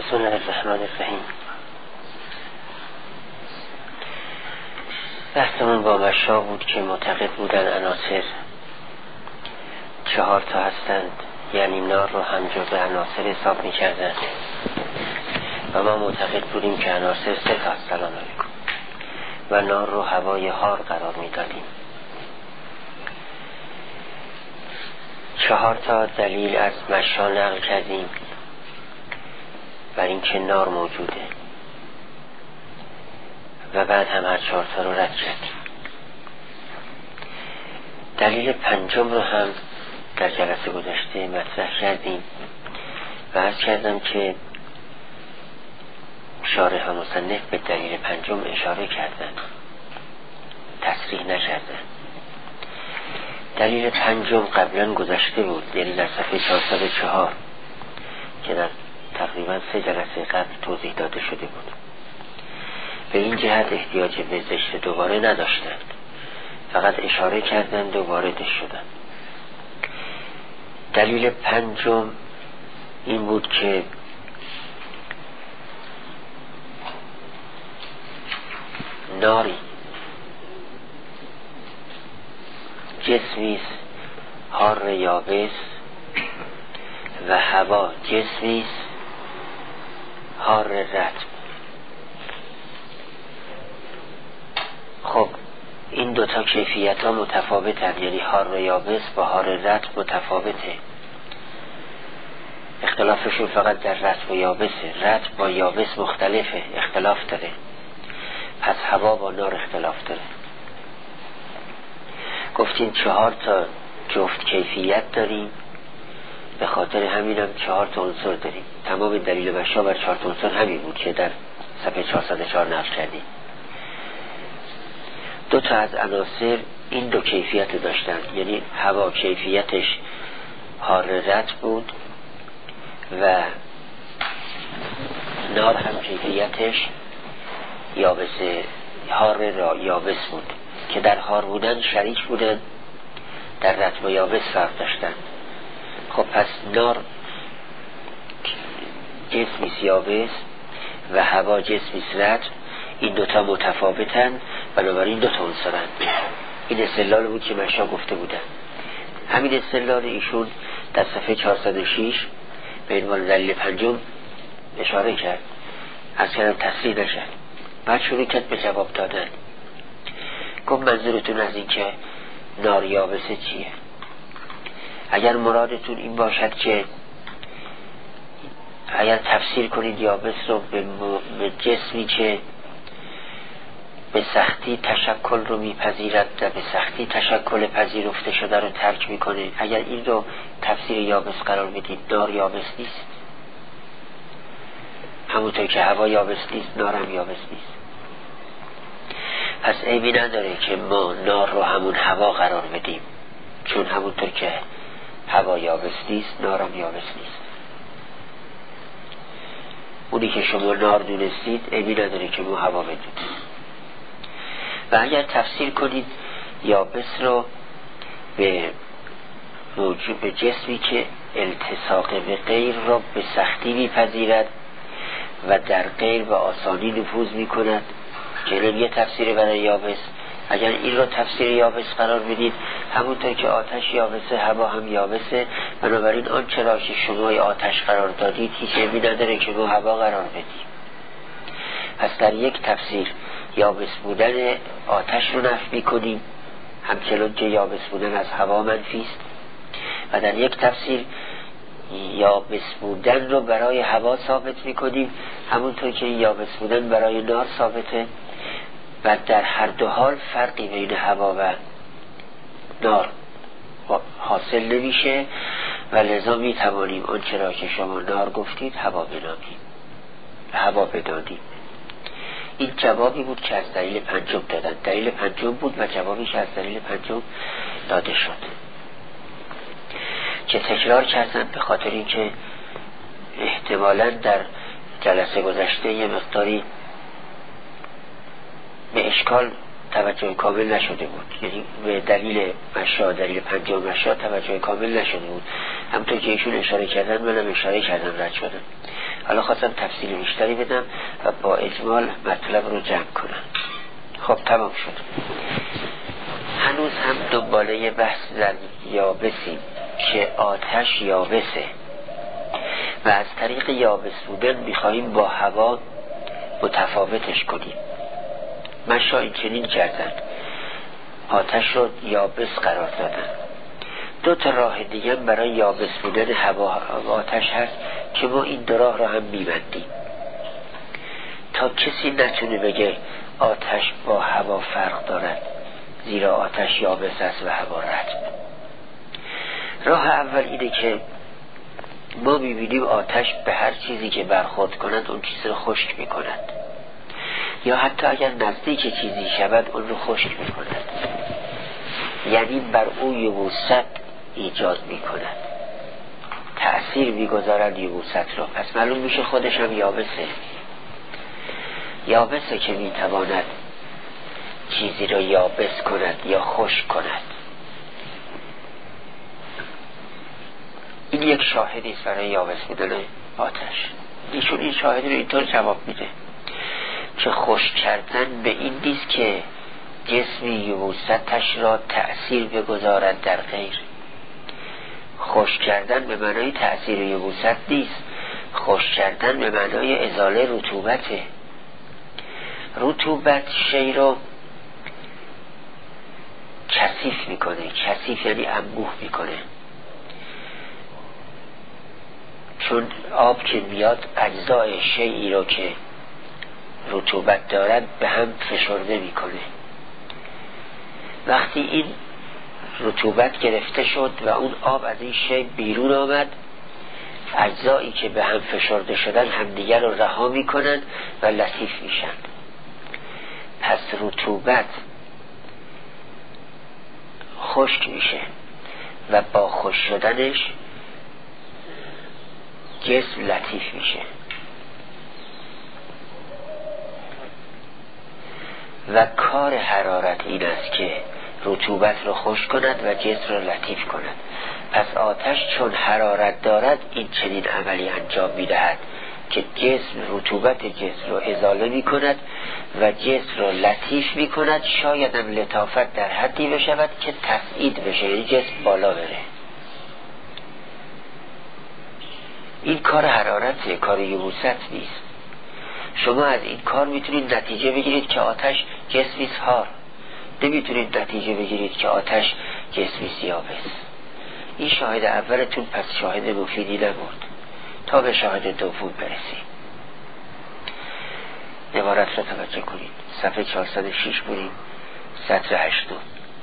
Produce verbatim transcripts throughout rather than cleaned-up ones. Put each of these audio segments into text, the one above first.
بسم الله الرحمن الرحیم. بحثمون با مشا بود که معتقد بودن عناصر چهار تا هستند، یعنی نار رو هم جزء عناصر حساب می کردن و ما معتقد بودیم که عناصر سه تا هست. سلام علیکم. و نار رو هوای حار قرار می دادیم. چهار تا دلیل از مشا نقل کردیم بر این که نار موجوده و بعد هم هر چهار تا رو رد کردیم. دلیل پنجم رو هم در جلسه گذشته مطرح کردیم و عرض کردم که شارح و مصنف به دلیل پنجم اشاره کردن، تصریح نکردن. دلیل پنجم قبلا گذشته بود، یعنی در صفحه چهارصد و چهار که در تقریبا سه جلسه قبل توضیح داده شده بود. به این جهت احتیاج به ذکر دوباره نداشتند، فقط اشاره کردند و واردش شدند. دلیل پنجم این بود که ناری جسمیست حار یابس و هوا جسمیست حار رطب. خب این دوتا کیفیت ها متفاوتن، یعنی حار یابس با حار رطب متفاوته. اختلافشون فقط در رطب و یابسه. رطب با یابس مختلفه، اختلاف داره. پس هوا با نار اختلاف داره. گفتیم چهار تا جفت کیفیت داریم، به خاطر همین هم چهار تا عنصر داریم. تمام دلیل مشا بر چهار تا عنصر همین بود که در صفحه چهارصد و چهار نقل کردیم. دو تا از عناصر این دو کیفیت داشتن، یعنی هوا کیفیتش حار رطب بود و نار هم کیفیتش یابس حار یابس بود که در حار بودن شریک بودن، در رطب و یابس فرق داشتن. خب پس نار جسمیست یابس و هوا جسمیست رطب، این دوتا متفاوتن، بنابراین دوتا عنصرن. این استدلال بود که مشا گفته بودن. همین استدلال ایشون در صفحه چهارصد و شش به عنوان دلیل پنجم اشاره کرد، از کردم تصریح نشد. بعد شروع کرد به جواب دادن. گفت منظورتون از این که نار یابسه چیه؟ اگر مرادتون این باشد که اگر تفسیر کنید یابس رو به, م... به جسمی که به سختی تشکل رو میپذیرد و به سختی تشکل پذیرفته شده رو ترک میکنه، اگر این رو تفسیر یابس قرار بدید، نار یابس نیست. همونطور که هوا یابس نیست، نار هم یابس نیست. پس عیبی نداره که ما نار رو همون هوا قرار بدیم، چون همونطور که هوا یابس نیست، نار هم یابس نیست. اونی که شما نار دونستید عیبی نداره که ما هوا بدونید. و اگر تفسیر کنید یابس رو به موجود به جسمی که التصاق به غیر را به سختی میپذیرد و در غیر به آسانی نفوذ میکند، که یه تفسیر برای یابس. اگر این رو تفسیر یابس قرار بدید، همونطور که آتش یابسه، هوا هم یابسه، بنابراین آنچه را که شما آتش قرار دادید هیچ عیبی نداره که ما هوا قرار بدیم. پس در یک تفسیر یابس بودن آتش رو نفی میکنیم، همچنان که یابس بودن از هوا منفی است. و در یک تفسیر یابس بودن رو برای هوا ثابت میکنیم، همونطور که یابس بودن برای نار ثابته. و در هر دو حال فرقی بین هوا و نار حاصل نمیشه و لذا میتوانیم آنچه را که شما نار گفتید هوا بنامیم، هوا بدانیم. این جوابی بود که از دلیل پنجم دادن. دلیل پنجم بود و جوابی که از دلیل پنجم داده شد که تکرار کردن به خاطر اینکه احتمالاً در جلسه گذشته یه مقداری به اشکال توجه کامل نشده بود، یعنی به دلیل مشا، دلیل پنجم مشا توجه کامل نشده بود. همونطور که ایشون اشاره کردن منم اشاره کردم رد شدم. حالا خواستم تفصیل بیشتری بدم و با اجمال مطلب رو جمع کنم. خب تمام شد. هنوز هم دنباله بحث در یابسیم که آتش یابسه و از طریق یابس بودن میخواییم با هوا متفاوتش کنیم. مشا این چنین کردن، آتش رو یابس قرار دادن. دو تا راه دیگه برای یابس بودن هوا و آتش هست که ما این دو راه رو هم میبندیم تا کسی نتونه بگه آتش با هوا فرق دارد، زیرا آتش یابس است و هوا رطب. راه اول اینه که ما میبینیم آتش به هر چیزی که برخورد کند اون چیز رو خشک میکند، یا حتی اگر نزدیک چیزی شود اون رو خشک میکند، یعنی بر او یبوست ایجاد میکند، تأثیر میگذارد یبوست رو. پس معلوم میشه خودش هم یابسه. یابسه که میتواند چیزی رو یابس کند یا خشک کند. این یک شاهدی است برای یابس بودن آتش. ایشون این شاهدی رو اینطور جواب میده که خشک کردن به این نیست که جسمی یبوستش را تأثیر بگذارد در غیر. خشک کردن به معنای تأثیر یبوست نیست. خشک کردن به معنای ازاله رطوبته. رطوبت شی رو کثیف میکنه. کثیف یعنی انبوه میکنه. چون آب که میاد اجزای شیئی رو که رطوبت دارد به هم فشرده میکنه. وقتی این رطوبت گرفته شد و اون آب از این شی بیرون آمد، اجزایی که به هم فشرده شدن همدیگر رو رها میکنن و لطیف میشن. پس رطوبت خشک میشه و با خشک شدنش جسم لطیف میشه و کار حرارت این است که رطوبت رو خشک کند و جسم رو لطیف کند. پس آتش چون حرارت دارد این چنین عملی انجام میدهد که جسم رطوبت جسم رو ازاله میکند و جسم رو لطیف میکند. شاید هم لطافت در حدی بشود که تصعید بشه، یعنی جسم بالا بره. این کار حرارته، کار یبوست نیست. شما از این کار میتونید نتیجه بگیرید که آتش جسمی حار، نمیتونید نتیجه بگیرید که آتش جسمی یابس. این شاهد اولتون پس شاهد مفیدی نبود. تا به شاهد دوم برسید. عبارت را توجه کنید. صفحه چهارصد و شش بریم، سطر هشتم.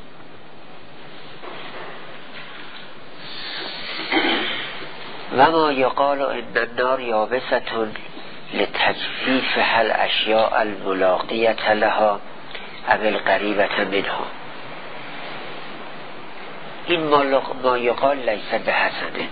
و ما یقال ان النار یابستون لتجفیف هل اشیاء الملاقیت لها او القریبت منها. این ما یقال لیس به حسنه.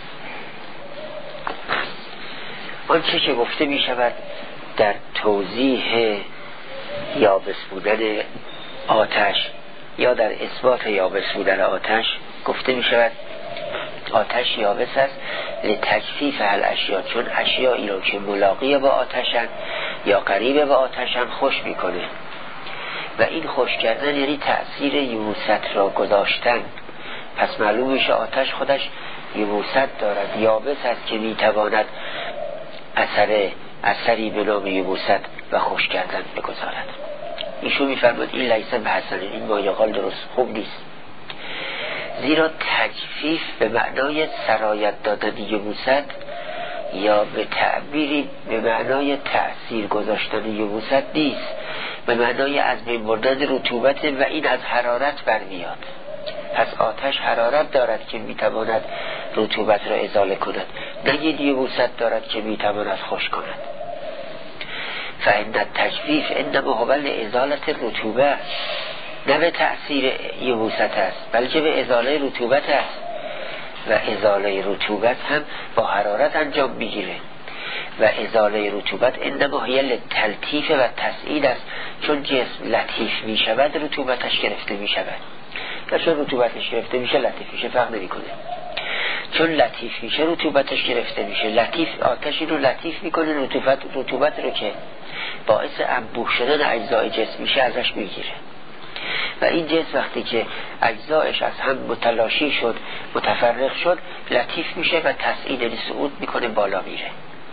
آنچه که گفته می شود در توضیح یابس بودن آتش یا در اثبات یابس بودن آتش گفته می شود آتش یابس است لتجفیف هل اشیا، چون اشیایی رو که ملاقی با آتشن یا قریب با آتشن خوش میکنه و این خوش کردن یعنی تأثیر یبوست را گذاشتن. پس معلوم میشه آتش خودش یبوست دارد، یابس است که میتواند اثر اثری به نام یبوست و خوش کردن بگذارد. ایشون میفرماد این لیسه به حسنه، این مایقال درست خوب نیست، زیرا تجفیف به معنای سرایت دادن یبوست یا به تعبیری به معنای تأثیر گذاشتن یبوست نیست، به معنای از بین بردن رطوبت و این از حرارت برمیاد. پس آتش حرارت دارد که میتواند رطوبت را ازاله کند، نگید یبوست دارد که میتواند خشک کند. فإن التجفیف انما هو لازالة الرطوبه، نه به تأثیر یبوست است بلکه به ازاله رطوبت است و ازاله رطوبت هم با حرارت انجام میگیره و ازاله رطوبت انما هی للتلطیف و تسعید است، چون جسم لطیف میشود رطوبتش گرفته میشود و چون رطوبتش گرفته میشه لطیف میشه، فرق نمیکنه. چون لطیف میشه رطوبتش گرفته میشه. لطیف آتشی رو لطیف میکنه، رطوبت رطوبت رو که باعث انبوه شدن اجزای جسم میشه ازش میگیره. و این جسم وقتی که اجزایش از هم متلاشی شد، متفرق شد، لطیف میشه و تصعید یعنی صعود میکنه، بالا میره.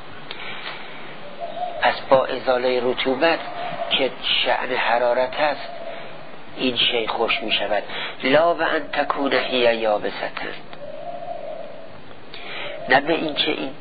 پس با ازاله رطوبت که شأن حرارت است این شی خوش میشود. لا و ان تکونه هی یابستن، نه به این که این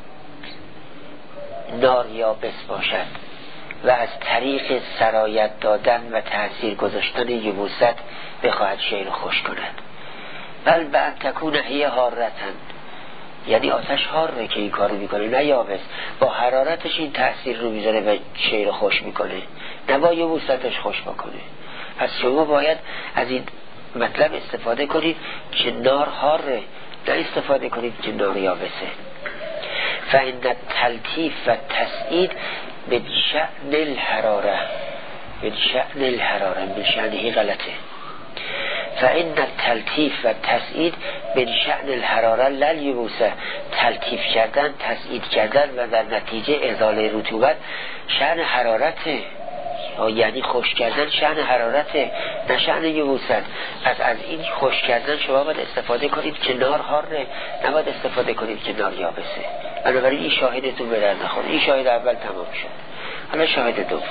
نار یابس باشد و از طریق سرایت دادن و تأثیر گذاشتن یبوست بخواهد شی رو خوش کند. بل به ان تکونه هی حارتن، یعنی آتش حاره که این کارو میکنه، نه یابس. با حرارتش این تأثیر رو میذاره و شی رو خوش میکنه، نه با یبوستش خوش بکنه. پس شما باید از این مطلب استفاده کنید که نار حاره، نه استفاده کنید که نار یابسه. فإن التلطیف و تسعید به شأن الحراره، به شأن الحراره، به شأنه غلطه. فإن التلطیف و تسعید به شأن الحراره للیبوسه، تلطیف کردن، تسعید کردن و در نتیجه ازاله رطوبت شأن حرارته، یعنی خوش کردن شأن حرارته، نه شأن یبوست. پس از این خوش کردن شما باید استفاده کنید که نار حاره، نباید استفاده کنید که نار یابسه. بنابراین این شاهدتون به در نخوره. این شاهد اول تمام شد. حالا شاهد دوم.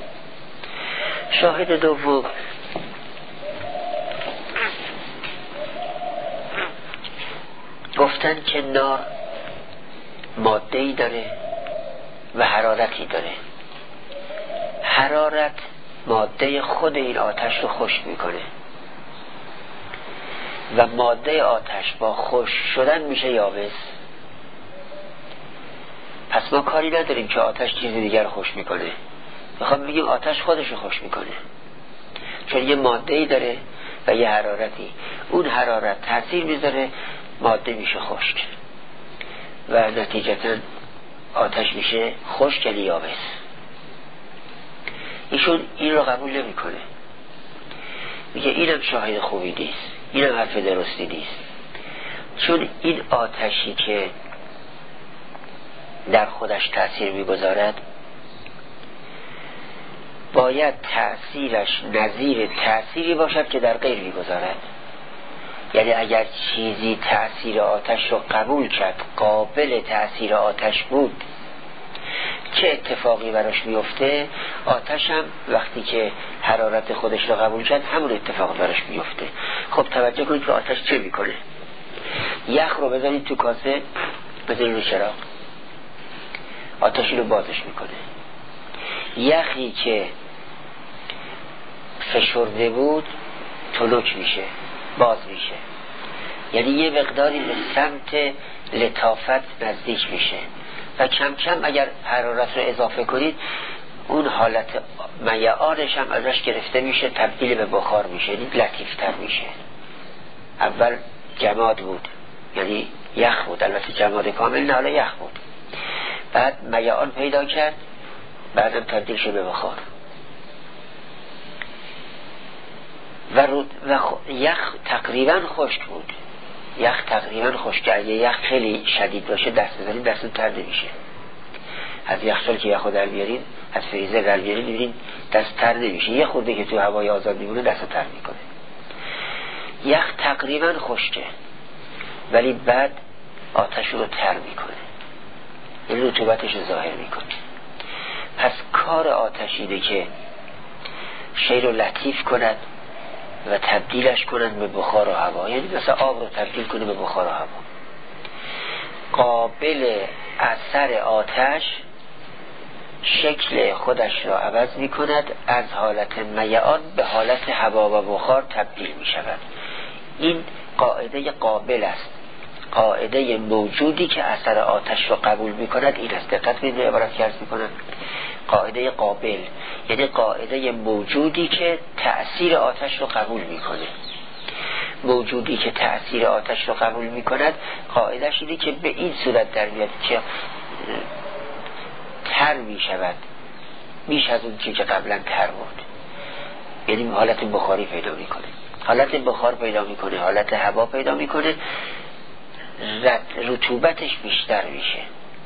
شاهد دوم گفتن که نار ماده‌ای داره و حرارتی داره. حرارت ماده خود این آتش رو خشک میکنه و ماده آتش با خشک شدن میشه یابس. پس ما کاری نداریم که آتش چیزی دیگر رو خشک میکنه، میخوام بگیم آتش خودش رو خشک میکنه، چون یه ماده‌ای داره و یه حرارتی. اون حرارت تاثیر میذاره، ماده میشه خشک و نتیجتاً آتش میشه خشک یعنی یابس. ایشون این رو قبول نمی کنه، میگه اینم شاهد خوبی نیست، اینم حرف درستی نیست. چون این آتشی که در خودش تأثیر میگذارد باید تأثیرش نظیر تأثیری باشد که در غیر میگذارد. یعنی اگر چیزی تأثیر آتش رو قبول کرد، قابل تأثیر آتش بود، چه اتفاقی براش میفته؟ آتش هم وقتی که حرارت خودش رو قبول کرد همون اتفاق براش میفته. خب توجه کنید که آتش چه میکنه. یخ رو بذارید تو کاسه، بذارید رو چراغ، آتش رو بازش میکنه. یخی که فشرده بود تلوک میشه، باز میشه، یعنی یه مقداری به سمت لطافت نزدیک میشه و کم کم اگر حرارت رو اضافه کنید اون حالت میعانش هم ازش گرفته میشه، تبدیل به بخار میشه، یعنی لطیفتر میشه. اول جماد بود، یعنی یخ بود، البته جماد کامل نه، حالا یخ بود، بعد میعان پیدا کرد، بعدم تبدیل شد به بخار. و, رود و خ... یخ تقریبا خشک بود، یخ تقریبا خشک. اگه یخ خیلی شدید باشه دست بزنید دستون تر نمیشه. از یخچال که یخو در بیارین، از فریزر در بیارین، میبینین دست تر نمیشه. یه خورده که تو هوای آزاد میمونه دست تر میکنه. یخ تقریبا خشکه ولی بعد آتش رو تر میکنه، این رطوبتش رو ظاهر میکنه. پس کار آتش اینه که شی رو لطیف کند و تبدیلش کنند به بخار و هوا، یعنی مثلا آب رو تبدیل کنه به بخار و هوا. قابل اثر آتش شکل خودش را عوض می کند، از حالت میعان به حالت هوا و بخار تبدیل می شود. این قاعده قابل است، قاعده موجودی که اثر آتش رو قبول می کند این است. دقت به این عبارت که عرض می کنم، قاعده قابل یعنی قاعده موجودی که تأثیر آتش رو قبول می کنه. موجودی که تأثیر آتش رو قبول می کند قاعدهش اینه که به این صورت در میاد که تر می شود، بیش از اون چیزی که قبلا تر بود، یعنی حالت بخاری پیدا می کنه، حالت بخار پیدا می کنه، حالت هوا پیدا می کنه. رطوبتش بیشتر میشه.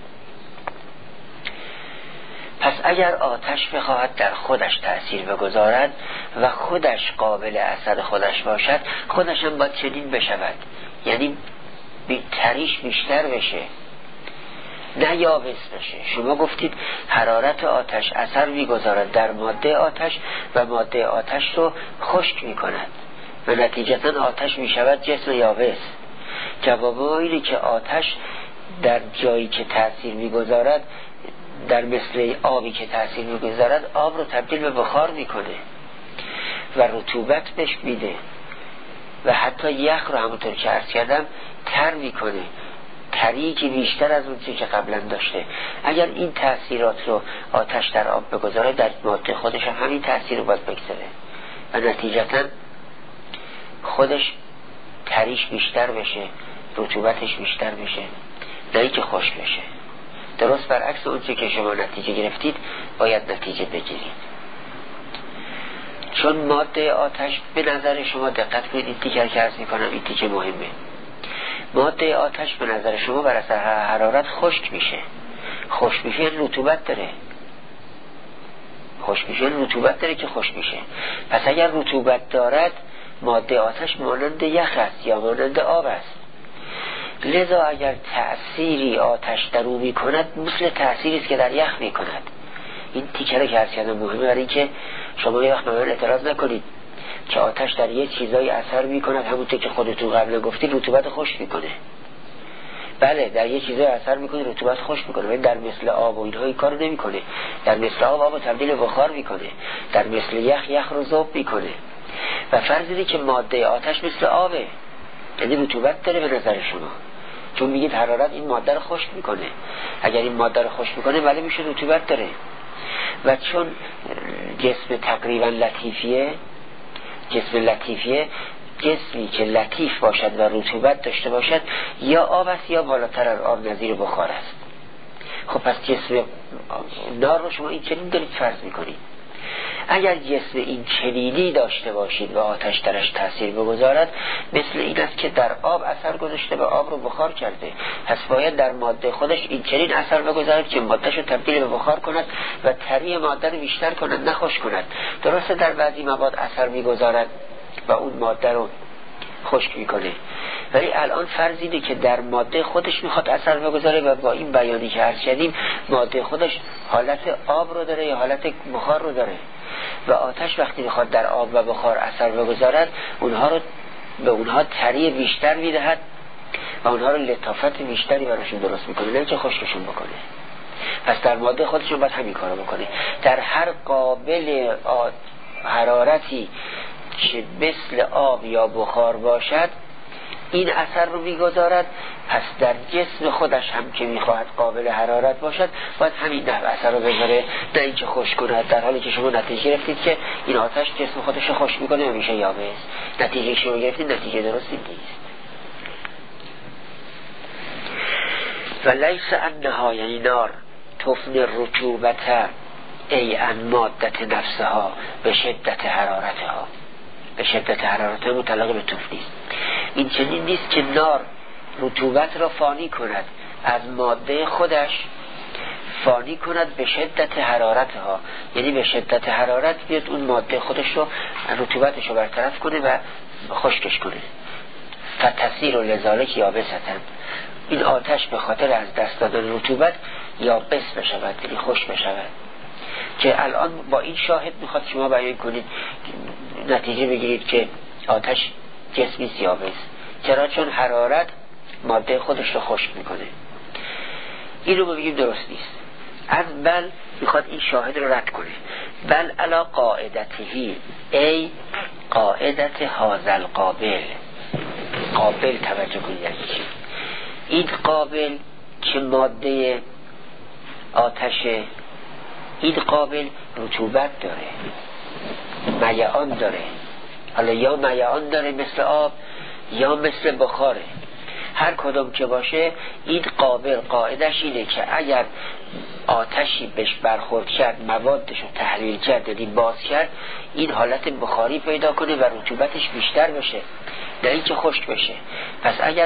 پس اگر آتش بخواهد در خودش تأثیر بگذارد و خودش قابل اثر خودش باشد، خودش هم باید چنین بشود، یعنی تریش بیشتر بشه، نه یابس بشه. شما گفتید حرارت آتش اثر میگذارد در ماده آتش و ماده آتش رو خشک میکند و نتیجتا آتش میشود جسم یابس. جواب اینه که آتش در جایی که تأثیر میگذارد، در مثل آبی که تأثیر میگذارد، آب رو تبدیل به بخار میکنه و رطوبت بهش میده و حتی یخ رو همونطور که عرض کردم تر میکنه، تری که بیشتر از اون چیزی که قبلا داشته. اگر این تأثیرات رو آتش در آب بگذاره، در ماده خودش هم همین تأثیر رو باید بگذاره و نتیجتا خودش تریش بیشتر بشه، رطوبتش بیشتر بشه، نه اینکه خشک بشه. درست برعکس اون چیزی که شما نتیجه گرفتید باید نتیجه بگیرید. چون ماده آتش به نظر شما، دقت کنید این تیکر که عرض میکنم، این تیکه مهمه، ماده آتش به نظر شما بر اثر حرارت خشک میشه. خشک میشه یعنی رطوبت داره، خشک میشه یعنی رطوبت داره که خشک میشه. پس اگر رطوبت دارد، ماده آتش مانند یخ است یا مانند آب است. لذا اگر تأثیری آتش در او میکند، مثل تأثیری است که در یخ میکند. این تیکره که عرض کردم مهمه، برای اینکه شما یه وقت به من اعتراض نکنید که آتش در یه چیزایی اثر میکند، همونطور که خودتون قبل گفتید رطوبت خشک میکنه. بله، در یه چیزایی اثر میکنه، رطوبت خشک میکنه، ولی در مثل آب و اینها این کارو نمیکنه. در مثل آب آب تبدیل بخار میکنه، در مثل یخ یخ رو ذوب میکنه. و فرض اینه که ماده آتش مثل آبه، یعنی رطوبت داره به نظر شما، چون میگید حرارت این ماده رو خشک میکنه. اگر این ماده رو خشک میکنه ولی میشه رطوبت داره. و چون جسم تقریبا لطیفیه، جسم لطیفیه جسمی که لطیف باشد و رطوبت داشته باشد، یا آب است یا بالاتر از آب نظیر بخار است. خب پس جسم نار رو شما این چنین دارید فرض میکنید. اگر جسم این چنینی داشته باشید و آتش درش تأثیر بگذارد، مثل این است که در آب اثر گذاشته و آب رو بخار کرده. پس باید در ماده خودش این چنین اثر بگذارد که مادهش رو تبدیل به بخار کند و تری ماده رو بیشتر کند، نه خشک کند. درسته در بعضی مواد اثر میگذارد و اون ماده رو خشک میکنه، ولی الان فرض اینه که در ماده خودش میخواد اثر بگذاره و با این بیانی که عرض کردیم ماده خودش حالت آب رو داره یا حالت بخار رو داره و آتش وقتی میخواد در آب و بخار اثر بگذارد، اونها رو به اونها تری بیشتر میدهد و اونها رو لطافت بیشتری براشون درست میکنه، نه که خشکشون بکنه. پس در ماده خودشون باید همین کارو بکنه. در هر قابل حرارتی که مثل آب یا بخار باشد این اثر رو میگذارد. پس در جسم خودش هم که میخواهد قابل حرارت باشد باید همین نحو اثر رو بذاره، نه اینکه خشک کند. در حالی که شما نتیجه گرفتید که این آتش جسم خودش رو خشک میکنه و میشه یابس، نتیجه که شما گرفتید نتیجه درستی نیست. و لیس انها، یعنی نار، تفن رطوبت ای ان مادت نفسها به شدت حرارتها، به شدت حرارتها مطلق به تفنیست. این چنین نیست که نار رطوبت را فانی کند، از ماده خودش فانی کند به شدت حرارتها، یعنی به شدت حرارت بیاد اون ماده خودش رو رطوبتش رو برطرف کنه و خشکش کنه. فتصیر و لذالک یابستن، این آتش به خاطر از دست دادن رطوبت یابس بشود، یعنی خشک بشود. که الان با این شاهد میخواد شما بیان کنید، نتیجه بگیرید که آتش جسمی یابس. چرا؟ چون حرارت ماده خودش رو خشک میکنه. این رو بگیم درست نیست. از بل میخواد این شاهد رو رد کنه. بل علا قاعدتهی ای قاعدت هازل قابل، قابل توجه کنید یعنی چی؟ این قابل که ماده آتشه، این قابل رطوبت داره، میعان داره. حالا یا میعان داره مثل آب یا مثل بخاره، هر کدوم که باشه این قابل قاعدش اینه که اگر آتشی بهش برخورد کرد، موادش رو تحلیل کرد، یعنی باز کرد، این حالت بخاری پیدا کنه و رطوبتش بیشتر بشه، نه اینکه خشک بشه. پس اگر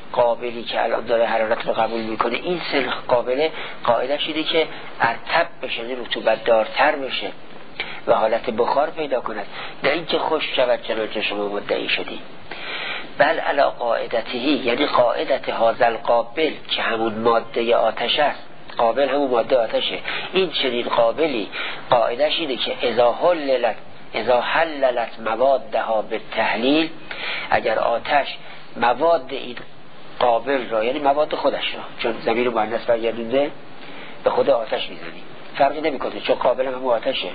قابلی که الان داره حرارت رو قبول میکنه، این سن قابله قاعدش اینه که ارتب بشه، رطوبت دارتر بشه و حالت بخار پیدا کند، نه اینکه خشک شود چنانچه شما مدعی شدید. بل علا قاعدتهی، یعنی قاعدت هازل قابل که همون ماده آتش است، قابل همون ماده آتشه، این چنین قابلی قاعدش اینه که اذا حللت اذا حللت موادها به تحلیل، اگر آتش مواد این قابل را، یعنی مواد خودش را، چون ضمیر مؤنث برگردونده به خود آتش میزنی، فرقی نمیکنه چون قابل همون آتشه.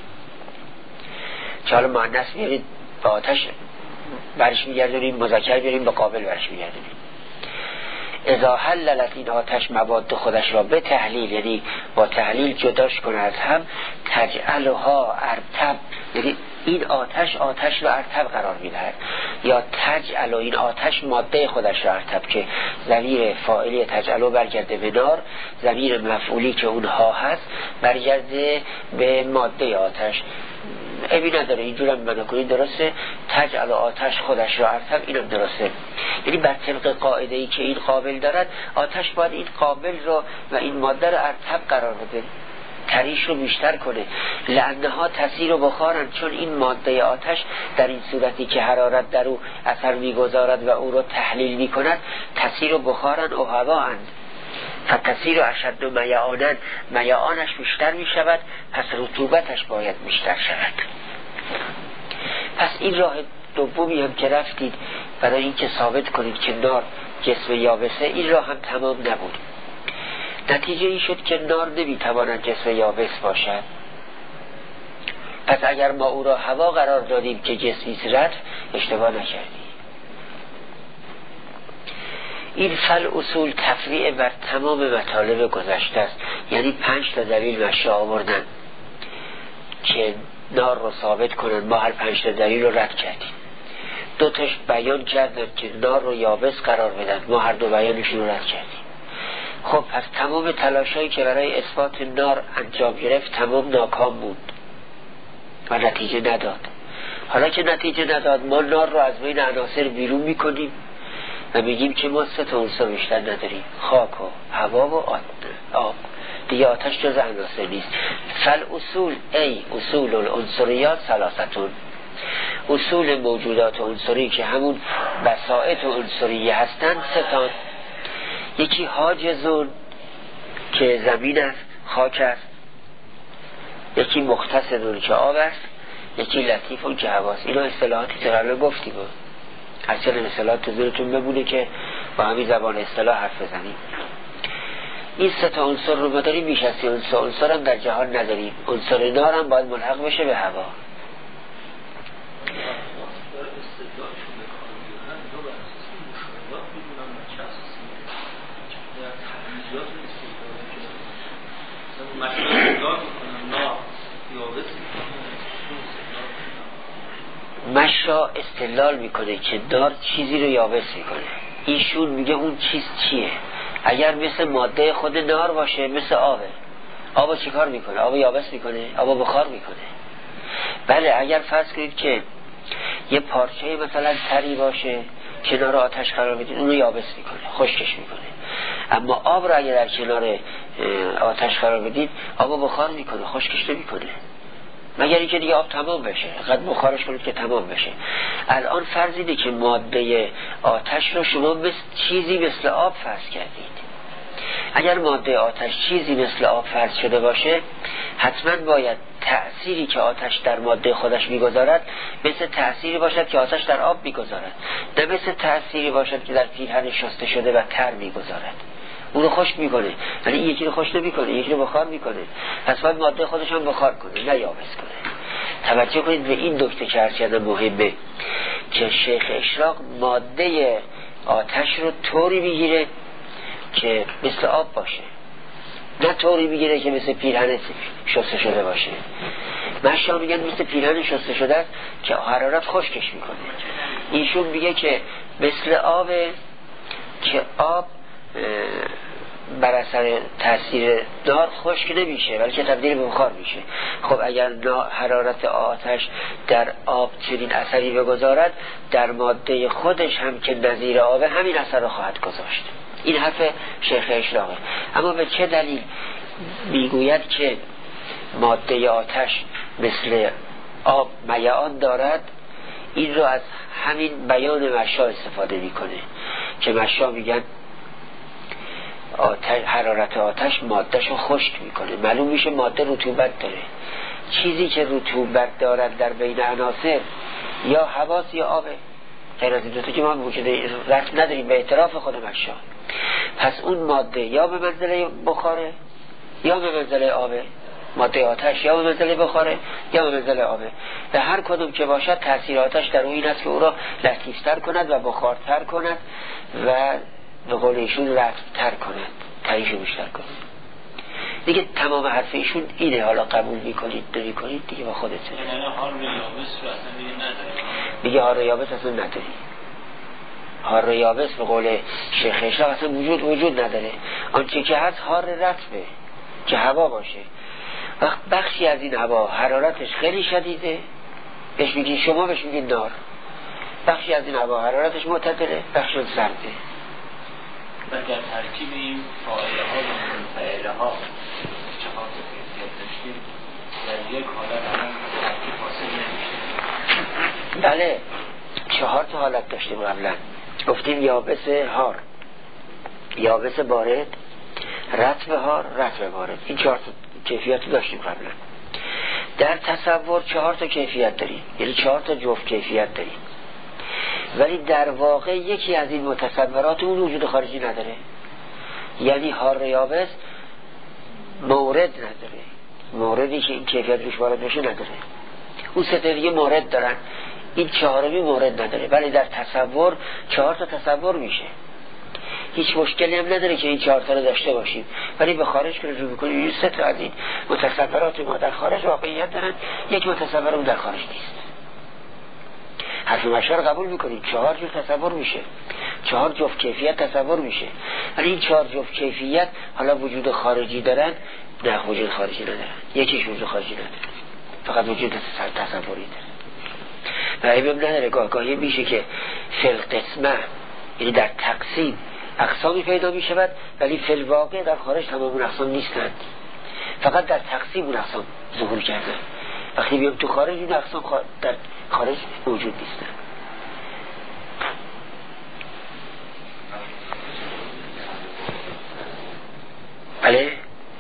چون مؤنث میارید به آتش برش میگردونیم، مذکر بیاریم به قابل برش میگردونیم. اذا حللت، این آتش مواد خودش را به تحلیل، یعنی با تحلیل جداش کنه از هم، تجعلها ارتب، یعنی این آتش آتش را ارتب قرار میدهد، یا تجعل، این آتش ماده خودش را ارتب، که ضمیر فاعلی تجعلو برگرده به نار، ضمیر مفعولی که اونها هست برگرده به ماده آتش. ابی نداره، اینجور هم منو کنید درسته، تجعل آتش خودش را ارتب، اینم درسته. یعنی بر طبق قاعده ای که این قابل دارد، آتش باید این قابل رو و این ماده رو ارتب قرار بده، تریش رو بیشتر کنه. لانها تسیر و بخارن، چون این ماده آتش در این صورتی که حرارت در او اثر میگذارد و او رو تحلیل میکند، تسیر و بخارن و هوااند، فتسیر و اشد و میعانن، میعانش بیشتر میشود، پس رطوبتش باید بیشتر شود. پس این راه دومی هم که رفتید برای این که ثابت کنید که نار جسم یابسه، این راه هم تمام نبود. نتیجه این شد که نار نمیتواند جسم یابس باشد. پس اگر ما او را هوا قرار دادیم که جسمی رطب، اشتباه نکردیم. این فل اصول تفریع بر تمام مطالب گذشته است، یعنی پنج تا دلیل مشا آوردن که نار رو ثابت کنن، ما هر پنج تا دلیل رو رد کردیم. دو تاش بیان کردن که نار رو یابس قرار بدن، ما هر دو بیانشون رو رد کردیم. خب پس تمام تلاشایی که برای اثبات نار انجام گرفت تمام ناکام بود و نتیجه نداد. حالا که نتیجه نداد، ما نار رو از بین عناصر بیرون میکنیم و میگیم که ما سه تا عنصر بیشتر نداریم، خاک و هوا و آب، دیگه آتش جز عناصر نیست. فل اصول ای اصول العنصریات ثلاثتون، اصول موجودات عنصری که همون بساطت عنصریه هستند سه تا، یکی حاجزون که زمین است، خاک است، یکی مختصرون که آب است، یکی لطیفون که هواست. اینا اصطلاحاتی که قبل گفتیم، هرچند اصطلاحات تو ذهنتون بمونه که با همین زبان اصطلاح حرف بزنیم. این سه تا عنصر رو ما داریم، بیش از سی عنصر عنصر هم در جهان نداریم. عنصر نار هم باید ملحق بشه به هوا. مشا استدلال میکنه که نار چیزی رو یابس میکنه، ایشون میگه اون چیز چیه؟ اگر مثل ماده خود نار باشه، مثل آبه، آبو چیکار میکنه؟ آبو یابس میکنه؟ آبو بخار میکنه؟ بله. اگر فرض کنید که یه پارچه مثلا تری باشه، کنار آتش قرار بدید، اونو یابس میکنه، خشکش میکنه. اما آب رو اگر در کنار آتش قرار بدید، آبو بخار میکنه، خشکش نمیکنه، مگر اینکه دیگه آب تمام بشه، قد بخارش کنید که تمام بشه. الان فرض اینه که ماده آتش رو شما مثل چیزی مثل آب فرض کردید. اگر ماده آتش چیزی مثل آب فرض شده باشه، حتما باید تأثیری که آتش در ماده خودش میگذارد مثل تأثیری باشد که آتش در آب میگذارد، نه مثل تأثیری باشد که در پیرهن شسته شده و تر میگذارد. اون رو خشک میکنه، ولی این یکی رو خشک نمیکنه، یکی رو بخار میکنه. پس باید ماده خودش هم بخار کنه، نه یابس کنه. توجه کنید به این نکته که هرچند مهمه، که شیخ اشراق ماده آتش رو طوری میگیره که مثل آب باشه، نه طوری میگیره که مثل پیرهن شسته شده باشه. مشا میگن مثل پیرهن شسته شده است که حرارت خشکش میکنه. ایشون میگه که مثل آب، که آب بر اثر تاثیر نار خشک نمیشه بلکه تبدیل به بخار میشه. خب اگر حرارت آتش در آب چنین اثری بگذارد، در ماده خودش هم که نظیر آب همین اثر رو خواهد گذاشت. این حرف شیخ اشراقه. اما به چه دلیل میگوید که ماده آتش مثل آب میعان دارد؟ این رو از همین بیان مشا استفاده میکنه که مشا میگن آتش، حرارت آتش مادهش رو خشک میکنه. معلوم میشه ماده رطوبت داره. چیزی که رطوبت دارد در بین عناصر یا هواست یا آبه. غیر از این دوتا که ما وجود رفت نداریم به اعتراف خود مشا. پس اون ماده یا به منزله بخاره یا به منزله آبه، ماده آتش یا به منزله بخاره یا به منزله آبه. به هر کدوم که باشد تأثیر آتش در اون این است که او را لطیفتر کند و بخارتر کند و به قول ایشون رطب‌تر کند، تریشو بیشتر کند. دیگه تمام حرف ایشون اینه. حالا قبول میکنید نمی کنید دیگه با خودتون. یعنی حار و یابس رو اصلا دیگه نداری؟ دیگه حار و یابس اصلا نداری. حار و یابس به قول شیخ اشراق اصلا وجود وجود نداره. آنچه که هست حار رطبه که هوا باشه. وقت بخشی از این هوا حرارتش خیلی شدیده بهش میگین شما، بهش میگین نار. بخشی از این هوا حرارتش معتدله، بخشی سرده. و در ترکیب این فاعله ها و منفعله ها چهار تا کیفیت داشتیم در یک حالت هم ترکیب حاصل نمیشه. بله چهار تا حالت داشتیم قبلا. گفتیم یابس هار، یابس بارد، رطب هار، رطب بارد. این چهار تا کیفیت داشتیم قبلا. در تصور چهار تا کیفیت داریم، یعنی چهار تا جفت کیفیت داریم. ولی در واقع یکی از این متصورات اون وجود خارجی نداره. یعنی حار یابس مورد نداره، موردی که این کیفیت روش وارد بشه نداره. اون سه تا دیگه مورد دارن، این چهارمی مورد نداره. ولی در تصور چهار تا تصور میشه. هیچ مشکلی هم نداره که این چهار تا رو داشته باشیم، ولی به خارج که رجوع بکنیم این سه تا از این متصورات ما در خارج واقعیت دارن، یک متصور اون در خارج نیست. حرف مشا رو قبول میکنیم، چهار جور تصور میشه، چهار جفت کیفیت تصور میشه. ولی این چهار جفت کیفیت حالا وجود خارجی دارن؟ نه، وجود خارجی ندارن. یکیش وجود خارجی نداره، فقط وجود تصوری داره. و عیبم نداره گاه گاهی میشه که فی القسمه، یعنی در تقسیم اقسامی پیدا میشود ولی فی الواقع در خارج تمام اون اقسام نیستند، فقط در تقسیم اون اقسام ظهور کرده. وقتی بیام تو خارج این اقسام در خارج موجود نیستن. بله؟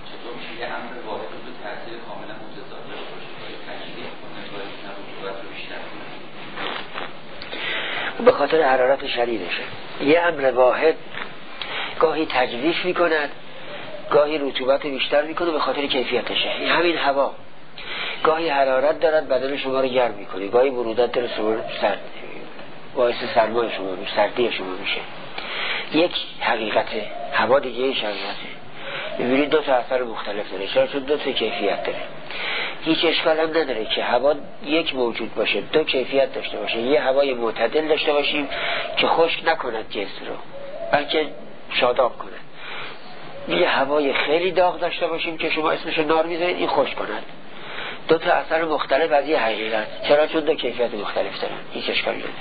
به خاطر حرارت شدیدشه. یه امر واحد گاهی تجویف میکند، گاهی رطوبت بیشتر میکنه به خاطر کیفیتشه. همین هوا گاهی حرارت دارد بدن شما رو گرم میکنه، گاهی برودت داره شما رو سرد، باعث سرمای شما میشه، سردی شما میشه. یک حقیقته، هوا دیگه یک حقیقته. ببینید دو تا اثر مختلف داره، چرا؟ چون دو تا کیفیت داره. هیچ اشکال هم نداره که هوا یک موجود باشه، دو کیفیت داشته باشه. یه هوای معتدل داشته باشیم که خشک نکند جسم رو بلکه شاداب کنه. یه هوای خیلی داغ داشته باشیم که شما اسمش نار میذارید این خشک کند. دو تا اثر مختلف از یه حقیقت، چرا؟ چون دو کیفیت مختلف دارن. هیچ اشکالی نداره.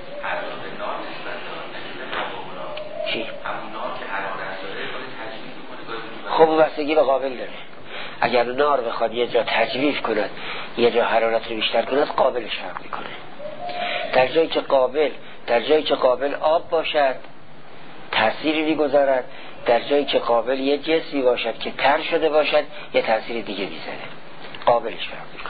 چی؟ خب بستگی به قابل داره. اگر نار بخواد یه جا تجویف کند، یه جا حرارت رو بیشتر کند، قابلش فرق میکنه. در جایی که قابل در جایی که قابل آب باشد تأثیری میگذارد، در جایی که قابل یه جسمی باشد که تر شده باشد یه تأثیر دیگه میزنه، قابلش فرق میکنه.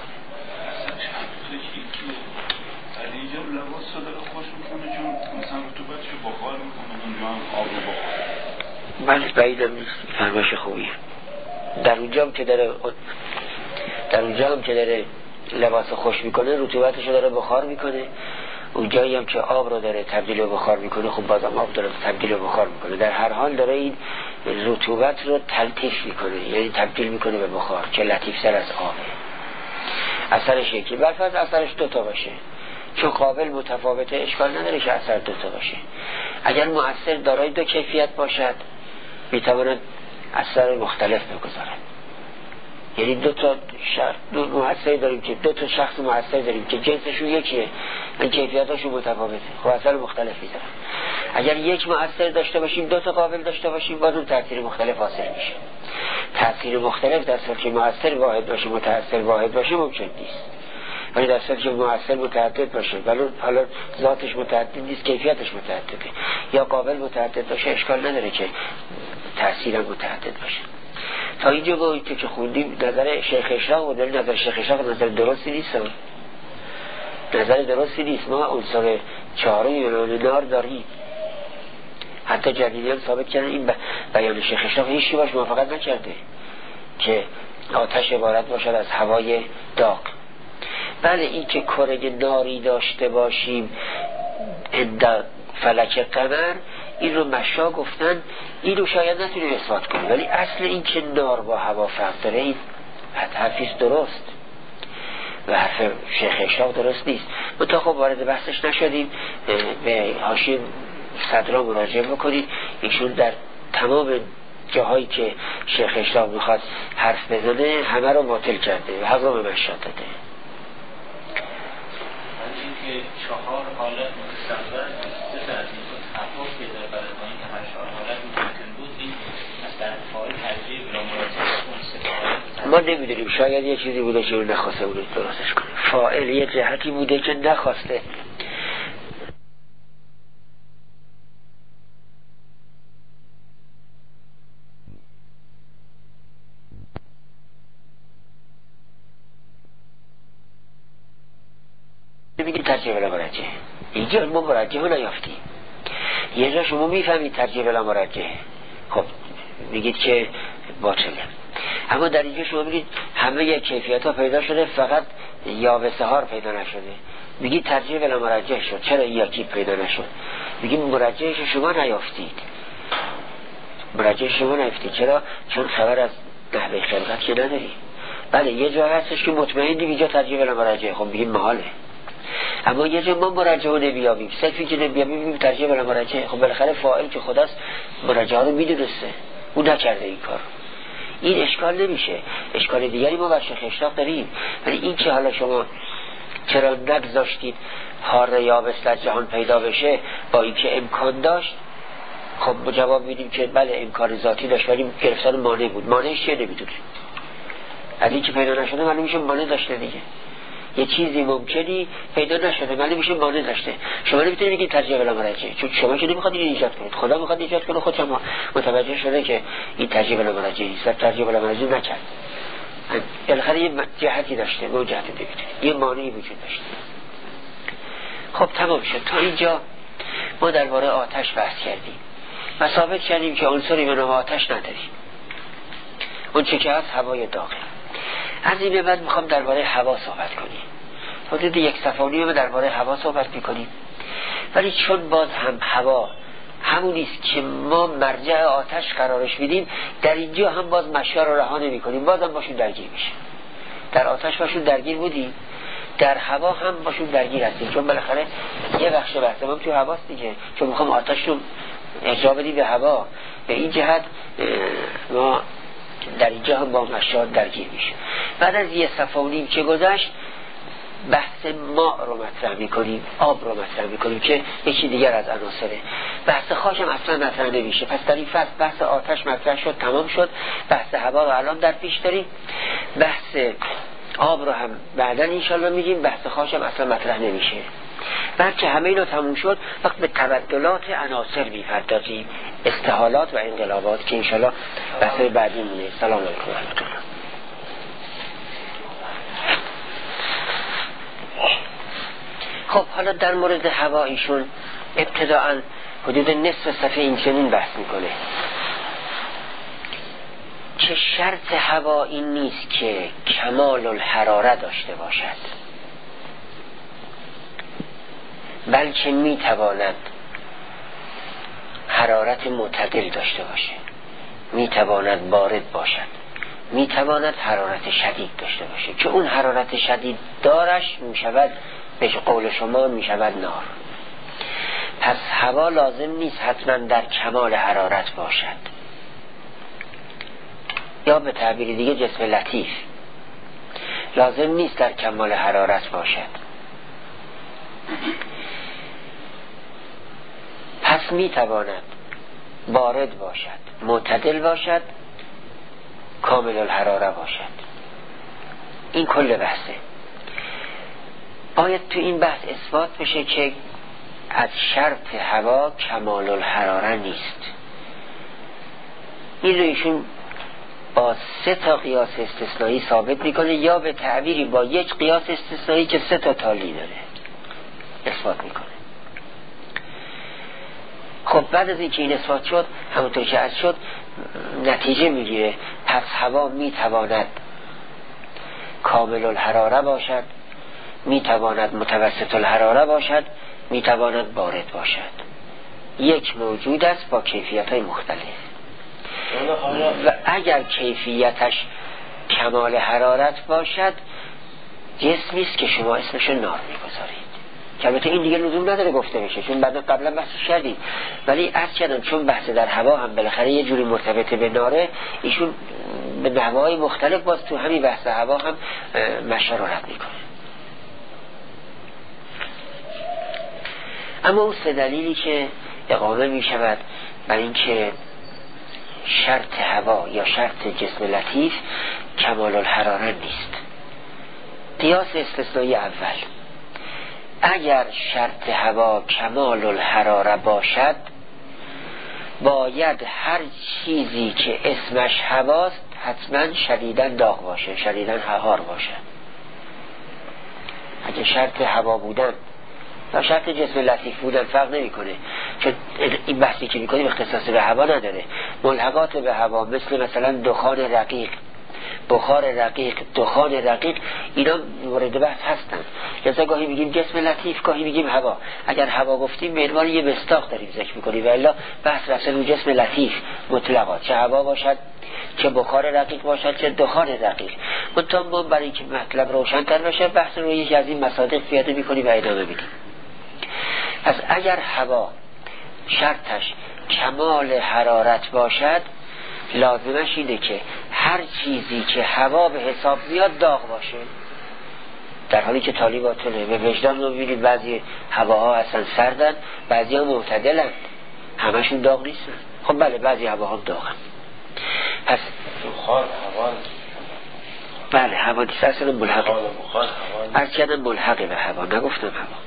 اینجا لباس رو داره خوش میکنه چون مثلا رطوبتش رو بخار میکنه، اونجا هم آب رو بخار. بله بعیدم نیست، فرمایش خوبیه. در اونجا هم که داره در اونجا هم که داره لباس خوش میکنه رطوبتش رو داره بخار میکنه، اونجایی هم که آب رو داره تبدیل به بخار میکنه خب بازم آب داره تبدیل به بخار میکنه. در هر حال داره این رطوبت رو تلطیف میکنه، یعنی تبدیل میکنه به بخار که لطیف‌تر از آبه. اثرش یکی، برفرض اثرش دوتا باشه، چون قابل متفاوته اشکال نداره که اثر دوتا باشه. اگر مؤثر دارای دو کیفیت باشد میتواند اثر مختلف بگذارد. یعنی دو تا شخص دو مؤثری داریم که دو تا شخص مؤثر داریم که جنسشون یکیه و کیفیتاشون متفاوته، خب اثر مختلف میذارن. اگر یک مؤثر داشته باشیم دو تا قابل داشته باشیم باز اون تاثیر مختلف حاصل میشه. تاثیر مختلف در صورتی که مؤثر واحد باشه متأثر واحد باشه ممکن نیست، ولی در صورتی که مؤثر متعدد باشه ولی حالا ذاتش متعدد نیست کیفیتش متعدده، یا قابل متعدد باشه اشکال نداره که تاثیر متعدد باشه. تا اینجا با اینکه که خوندیم نظر شیخ اشراق و دلیل نظر شیخ اشراق نظر درستی نیست، نظر درستی نیست. ما عنصر چهارم یونان نار داریم، حتی جدیدیان ثابت کردن این بیان شیخ اشراق هیچ کی باش موافقت نکرده که آتش عبارت باشد از هوای داغ. بله این که کره ناری داشته باشیم اند فلک قمر این رو مشا گفتن، این رو شاید نتونیم اثبات کنیم، ولی اصل این که نار با هوا فرق داره این حرفیش درست و حرف شیخ اشراق درست نیست. منتها خب وارد بحثش نشدیم، به حاشیه صدرا مراجعه بکنید. ایشون در تمام جاهایی که شیخ اشراق میخواد حرف بزنه همه رو باطل کرده و حق رو به مشا داده. اینکه چهار حالت متصور است از این تفاوت که در برای این که چهار حالت ممکن بود این از طرف فاعل ترجیح بلا مراجعه ما نمیدونیم، شاید یه چیزی بوده که اون نخواسته اون درستش کنه. فاعل یه جهتی بوده که نخواسته. میگید ترجیح بلا مرجع، اینجا ما مرجع رو نیافتیم. یه جا شما میفهمید ترجیح بلا مرجع، خب میگید که باطله. اما در اینجا شما میگید همه کیفیت ها پیدا شده فقط یا به سهار پیدا نشده، میگید ترجیح بلا مرجع شد. چرا یکی پیدا نشد؟ میگید مرجعش شما نیافتید، مرجع شما نیافتید. چرا؟ چون خبر از نحوه خلقت که نداری. بله یه جا هستش که مطمئنی اینجا ترجیح بلا مرجع، خب میگیم محاله. اما یه جا ما مرجع رو نمیابیم، صرفی که نمیابیم میگیم ترجیح بلا مرجع. خب بالاخره فاعل که خداست مرجع رو میدونسته، اون نکرده این کار، این اشکال نمیشه. اشکال دیگری ما بر شیخ اشراق داریم، ولی این که حالا شما چرا نگذاشتید حار یابس در جهان پیدا بشه با اینکه امکان داشت؟ خب جواب میدیم که بله امکان ذاتی داشت ولی گرفتن مانع بود. مانعش چیه نمیدونیم، از این که پیدا نشده معلوم میشه مانع داشته دیگه. یه چیزی ممکنی پیدا نشده معلوم میشه مانع داشته. شما نمیتونید بگید ترجیح بلا مرجع، چون شما که نمیخواد این ایجاد کنید، خدا میخواد ایجاد کنه. خود شما متوجه شده که این ترجیح بلا مرجع نیست، ترجیح بلا مرجع نکرد. بالاخره یه جهتی داشته، اون جهت دیگه یه مانعی وجود داشته. خب تمام شد. تا اینجا ما درباره آتش بحث کردیم و ثابت کردیم که عنصری به نام آتش نداریم، اون چه که هست هوای داغه. از این به بعد میخوام درباره هوا صحبت کنیم. حدود یک صفحه و نیم درباره هوا صحبت میکنیم، ولی چون باز هم هوا همونیست که ما مرجع آتش قرارش میدیم، در اینجا هم باز مشیا رو رها نمیکنیم، باز هم باشون درگیر میشه. در آتش باشون درگیر بودیم، در هوا هم باشون درگیر هستیم، چون بالاخره یه بخش بحث ما تو هواست دیگه، چون میخوام آتش رو اجرا بدیم به هوا. به این جهت ما در اینجا هم با مشاهد درگیر میشه. بعد از یه صفحه و نیم که گذشت بحث ماء رو مطرح میکنیم، آب رو مطرح میکنیم که یکی دیگر از عناصره. بحث خاک هم اصلا مطرح نمیشه. پس در این فصل بحث آتش مطرح شد، تمام شد. بحث هوا رو الان در پیش داریم، بحث آب رو هم بعدا انشالله میگیم، بحث خاک هم اصلا مطرح نمیشه. بعد که همه اینا تموم شد وقت به تبدلات عناصر میپردازیم، استحالات و انقلابات که انشالله بحث بعدی مونه. سلام علیکم و رحمت الله. خب حالا در مورد هوا ایشون ابتداعا حدود نصف صفحه این چنین بحث میکنه که شرط هوا این نیست که کمال الحراره داشته باشد، بلکه میتواند حرارت معتدل داشته باشه، میتواند بارد باشد، میتواند حرارت شدید داشته باشه که اون حرارت شدید دارش میشود به قول شما میشود نار. پس هوا لازم نیست حتما در کمال حرارت باشد، یا به تعبیر دیگه جسم لطیف لازم نیست در کمال حرارت باشد. پس می تواند بارد باشد، معتدل باشد، کامل الحراره باشد. این کل بحثه. باید تو این بحث اثبات بشه که از شرط هوا کمال الحراره نیست. این رو ایشون با سه تا قیاس استثنایی ثابت میکنه، یا به تعبیری با یک قیاس استثنایی که سه تا تالی داره اثبات میکنه. خب بعد از اینکه این اثبات شد، همونطور که عرض شد، نتیجه میگیره پس هوا میتواند کامل الحراره باشد، میتواند متوسط الحراره باشد، میتواند بارد باشد. یک موجود است با کیفیت های مختلف و اگر کیفیتش کمال حرارت باشد جسمی است که شما اسمش نار میگذارید، که البته این دیگه لزوم نداره گفته بشه چون بعد قبلا بحثش کردیم، ولی عرض کردم چون بحث در هوا هم بالاخره یه جوری مرتبط به ناره، ایشون به نحوهای مختلف باز تو همین بحث هوا هم مشهر رو رد میکنه. اما اون سه دلیلی که اقامه میشود بر اینکه شرط هوا یا شرط جسم لطیف کمال الحراره نیست. قیاس استثنایی اول: اگر شرط هوا کمال الحراره باشد باید هر چیزی که اسمش هواست حتما شدیداً داغ باشه، شدیداً حار باشه. اگه شرط هوا بودن یا شرط جسم لطیف بودن فرق نمی کنه، چون این بحثی که میکنیم اختصاص به هوا نداره. ملحقات به هوا مثل مثلا دخان رقیق، بخار رقیق، دخان رقیق، اینا مورد بحث هستن. لذا گاهی میگیم جسم لطیف، گاهی میگیم هوا. اگر هوا گفتیم به عنوان یه مصداق داریم ذکر میکنیم، و الا بحث رسل رو جسم لطیف مطلقات، چه هوا باشد، چه بخار رقیق باشد، چه دخان رقیق. منتها برای اینکه مطلب روشن‌تر بشه بحث رو یکی از این مصادیق پیاده میکنیم و ادامه میدیم. پس اگر هوا شرطش کمال حرارت باشد لازمش اینه که هر چیزی که هوا به حساب میاد داغ باشه، در حالی که تالی باطله. به وجدان رو ببینید بعضی هواها اصلا سردن، بعضی ها معتدلن، همشون داغ نیستن. خب بله بعضی هواها داغن. پس بخار هوا، بله هوا نیست، اصلا ملحقه. از کردن ملحقه به هوا، نگفتم هوا.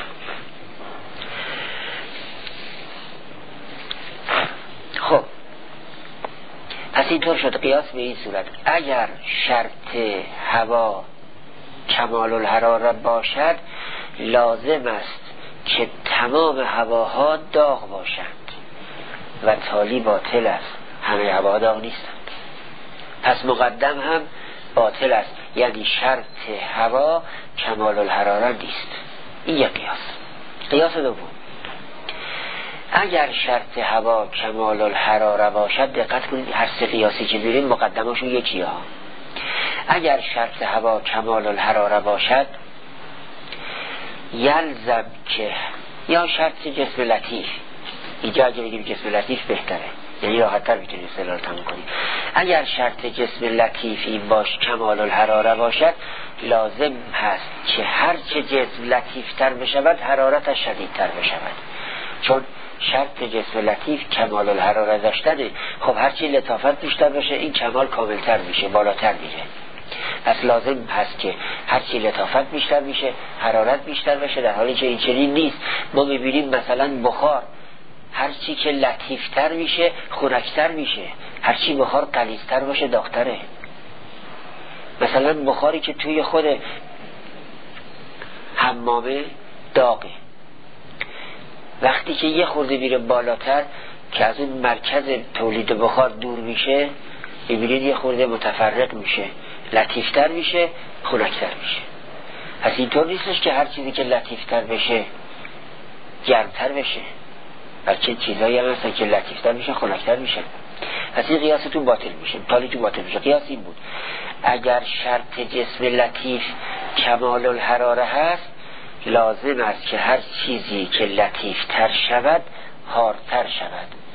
خب پس اینطور شد قیاس به این صورت: اگر شرط هوا کمال الحراره باشد لازم است که تمام هواها داغ باشند و تالی باطل است، همه هواها داغ نیستند. پس مقدم هم باطل است، یعنی شرط هوا کمال الحراره نیست. این یک قیاس. قیاس دوم: اگر شرط هوا کمال الحراره باشد، دقت کنید هر سه قیاسی که میریم مقدماشون یکی ها. اگر شرط هوا کمال الحراره باشد یلزم که، یا شرط جسم لطیف، اینجا اگه بگیم جسم لطیف بهتره، یعنی راحت تر میتونیم استدلال تموم کنیم. اگر شرط جسم لطیف این باش کمال الحراره باشد لازم هست که هرچه جسم لطیف تر بشود حرارتش شدید تر بشود، چون شرط جسم لطیف کمال الحراره داشتنه. خب هرچی لطافت بیشتر بشه این کمال کاملتر میشه، بالاتر میره. پس لازم هست که هرچی لطافت بیشتر میشه حرارت بیشتر بشه، در حالی که این چنین نیست. ما میبینیم مثلا بخار هرچی که لطیفتر میشه خنکتر میشه، هرچی بخار غلیظتر باشه داغتره. مثلا بخاری که توی خود حمامه داغه، وقتی که یه خورده میره بالاتر که از اون مرکز تولید بخار دور میشه میبینید یه خورده متفرق میشه، لطیفتر میشه، خنکتر میشه. پس اینطور نیستش که هر چیزی که لطیفتر بشه گرمتر بشه، بلکه چیزایی هم هستن که لطیفتر میشه خنکتر میشه. پس این قیاستون باطل میشه، تالی تو باطل میشه. قیاس این بود: اگر شرط جسم لطیف کمال الحراره هست لازم است که هر چیزی که لطیفتر شود حارتر شود،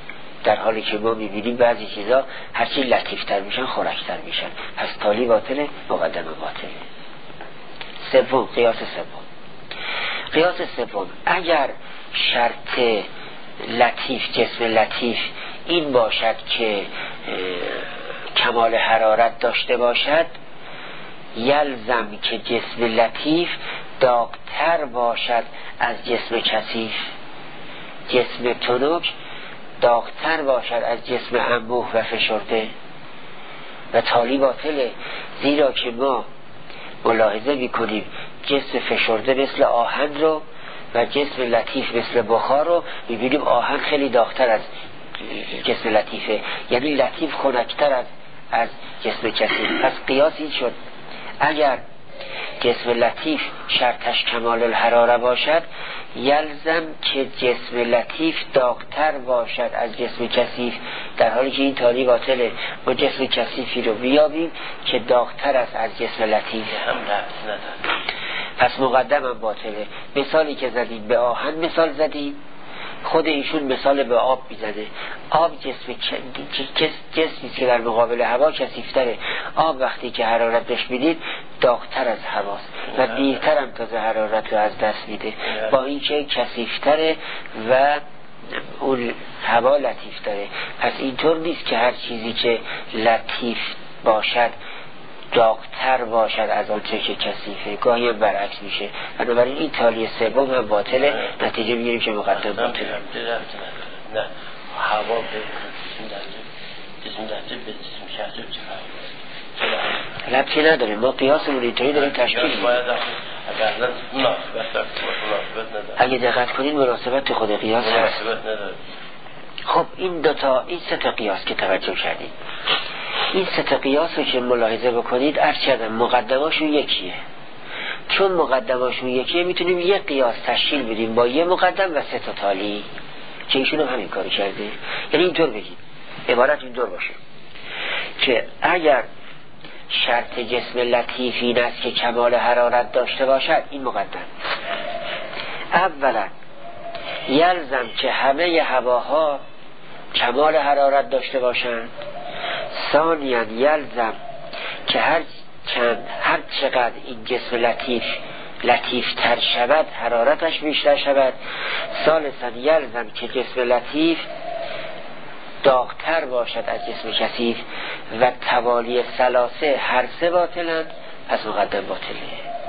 در حالی که ما میبینیم بعضی چیزا هرچی لطیفتر میشن خنک‌تر میشن. پس تالی باطله، مقدمه باطله. سوم، قیاس سوم. قیاس سوم اگر شرط لطیف، جسم لطیف این باشد که کمال حرارت داشته باشد، یلزم که جسم لطیف داغ‌تر باشد از جسم کثیف. جسم تنک داغ‌تر باشد از جسم انبوه و فشرده و تالی باطله، زیرا که ما ملاحظه میکنیم جسم فشرده مثل آهن رو و جسم لطیف مثل بخار رو میبینیم آهن خیلی داغ‌تر از جسم لطیفه، یعنی لطیف خنک‌تر از از جسم کثیف. پس قیاس این شد اگر جسم لطیف شرطش کمال الحراره باشد، یلزم که جسم لطیف داغ‌تر باشد از جسم کثیف، در حالی که این تالی باطله. ما جسم کثیفی رو بیابیم که داغ‌تر است از جسم لطیف، هم ربط نداره. پس مقدم هم باطله. مثالی که زدیم به آهن مثال زدیم، خود ایشون مثال به آب میزنه. آب جسم جسمی که در مقابل هوا کثیف‌تره. آب وقتی که حرارت بهش میدید داغ‌تر از هواست و دیرتر هم تازه حرارت رو از دست میده، با اینکه کثیف‌تره و اون هوا لطیف‌تره. پس اینطور نیست که هر چیزی که لطیف باشد داغ‌تر باشد از آنچه که کثیفه، گاهی هم برعکس میشه. بنابراین این تالی سوم هم باطله، نتیجه میگیریم که مقدم باطله. نه هوا به جسم درجه جسم درجه به جسم شرطه چه ربطی نداره. ما قیاسمون اینطوری داریم تشکیل میدیم. اگه دقت کنید مناسبت خود قیاس هست. خب این دوتا، این سه تا قیاس که توجه کردید، این سه تا قیاس رو که ملاحظه بکنید عرض کردم مقدماشون یکیه. چون مقدماشون یکیه میتونیم یک قیاس تشکیل بدیم با یه مقدم و سه تا تالی، که ایشون هم همین کارو کرده. یعنی اینطور بگیم، عبارت اینطور باشه که اگر شرط جسم لطیف این است که کمال حرارت داشته باشد، این مقدم. اولا یلزم که همه هواها کمال حرارت داشته باشند. ثانیاً یلزم که هر چند هر چقدر این جسم لطیف لطیف تر شود حرارتش بیشتر شود. ثالثاً یلزم که جسم لطیف داغ‌تر باشد از جسم کثیف و توالی ثلاثه هر سه باطلند، از مقدم باطله.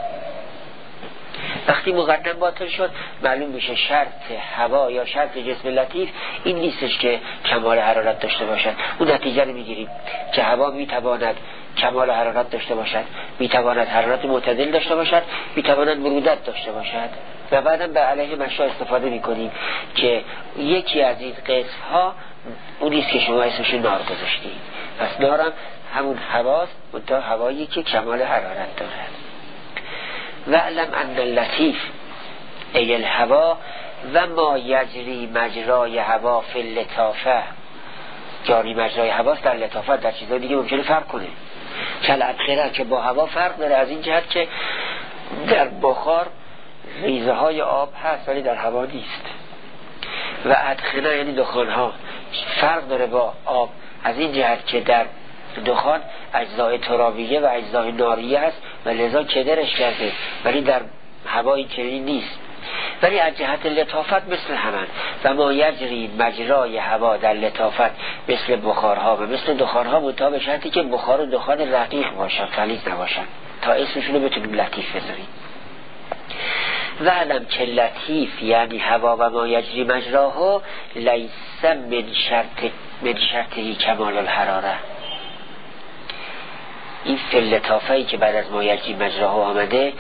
وقتی مقدم باطل شد معلوم میشه شرط هوا یا شرط جسم لطیف این نیستش که کمال حرارت داشته باشد. اون نتیجه رو میگیریم که هوا میتواند کمال حرارت داشته باشد، میتواند حرارت معتدل داشته باشد، میتواند برودت داشته باشد. و بعدم به علیه مشا استفاده میکنیم که یکی از این قسم ها اون نیست که شما اسمش نار گذاشتید. پس نارم همون هواست، منتها هوایی که کمال حرارت دارد. وعلم ان اللطیف ای الهوا و ما یجری مجرای هوا فی اللطافه، جاری مجرای هواست در لطافت، در چیزهای دیگه ممکنه فرق کنه. کل ادخره که با هوا فرق داره از این جهت که در بخار ریزه های آب هست ولی در هوا نیست. و ادخره یعنی دخان ها فرق داره با آب از این جهت که در دخان اجزای ترابیه و اجزای ناریه هست و لذا کدرش کرده، ولی در هوا این چنین نیست. ولی از جهت لطافت مثل همان. و ما یجری مجرای هوا در لطافت مثل بخارها و مثل دخانها، منتها به شرطی که بخار و دخان رقیق باشن، غلیظ نباشن، تا اسمشون رو بتونیم لطیف بذاریم. و علم که لطیف یعنی هوا و ما یجری مجراها لیس من شرط من شرطی کمال الحراره. این فی لطافه‌ای که بعد از ما یجری مجراها آمده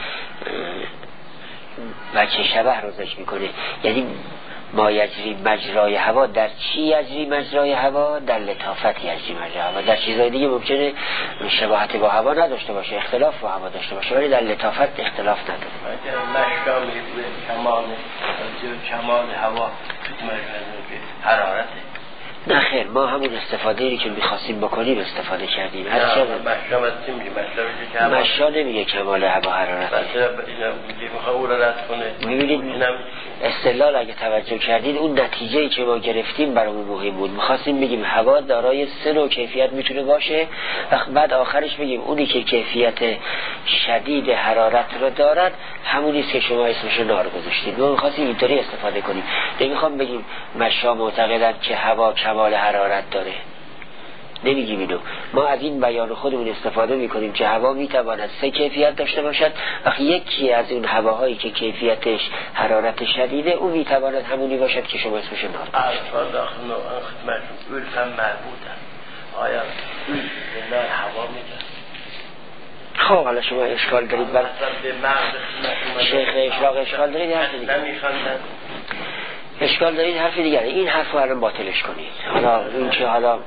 وجه شبه روزش میکنه. یعنی ما یجری مجرای هوا در چی یجری مجرای هوا؟ در لطافت یجری مجرای هوا. در چیزهای دیگه ممکنه شباهت با هوا نداشته باشه، اختلاف با هوا داشته باشه، ولی در لطافت اختلاف نداره. مشکا میگوه کمال کمال هوا حرارته. نه خیر، ما همون استفاده که میخواستیم بکنیم استفاده کردیم. هر چه مشا چی میگه؟ مشا مشا نمیگه کمال هوا حرارته. مثلا اینا میگه میخواد او را رد کنه. میبینید استدلال اگه توجه کردید اون نتیجه‌ای که ما گرفتیم برامون مهم بود. می‌خواستیم بگیم هوا دارای سه نوع کیفیت میتونه باشه و بعد آخرش بگیم اونی که کیفیت شدید حرارت رو دارد همونی است که شما اسمش رو نار گذاشتید. ما می‌خواستیم اینطوری استفاده کنیم. نمی‌خوام بگیم مشا معتقدن که هوا کمال حرارت داره. نمیگیم اینو. ما از این بیان خودمون استفاده میکنیم که هوا میتواند سه کیفیت داشته باشد و یکی از اون هواهایی که کیفیتش حرارت شدیده اون میتواند همونی باشد که شما اسمش نار گذاشتید. الان داخل خدمتتون الف هم مربوطه. آیا به نار هوا میده؟ خب حالا شما اشکال دارید بر به مغز شیخ اشراق اشکال دارید حرف دیگه نمیخوندن اشکال دارید حرف دیگه این حرف رو الان باطلش کنید. حالا این که حالا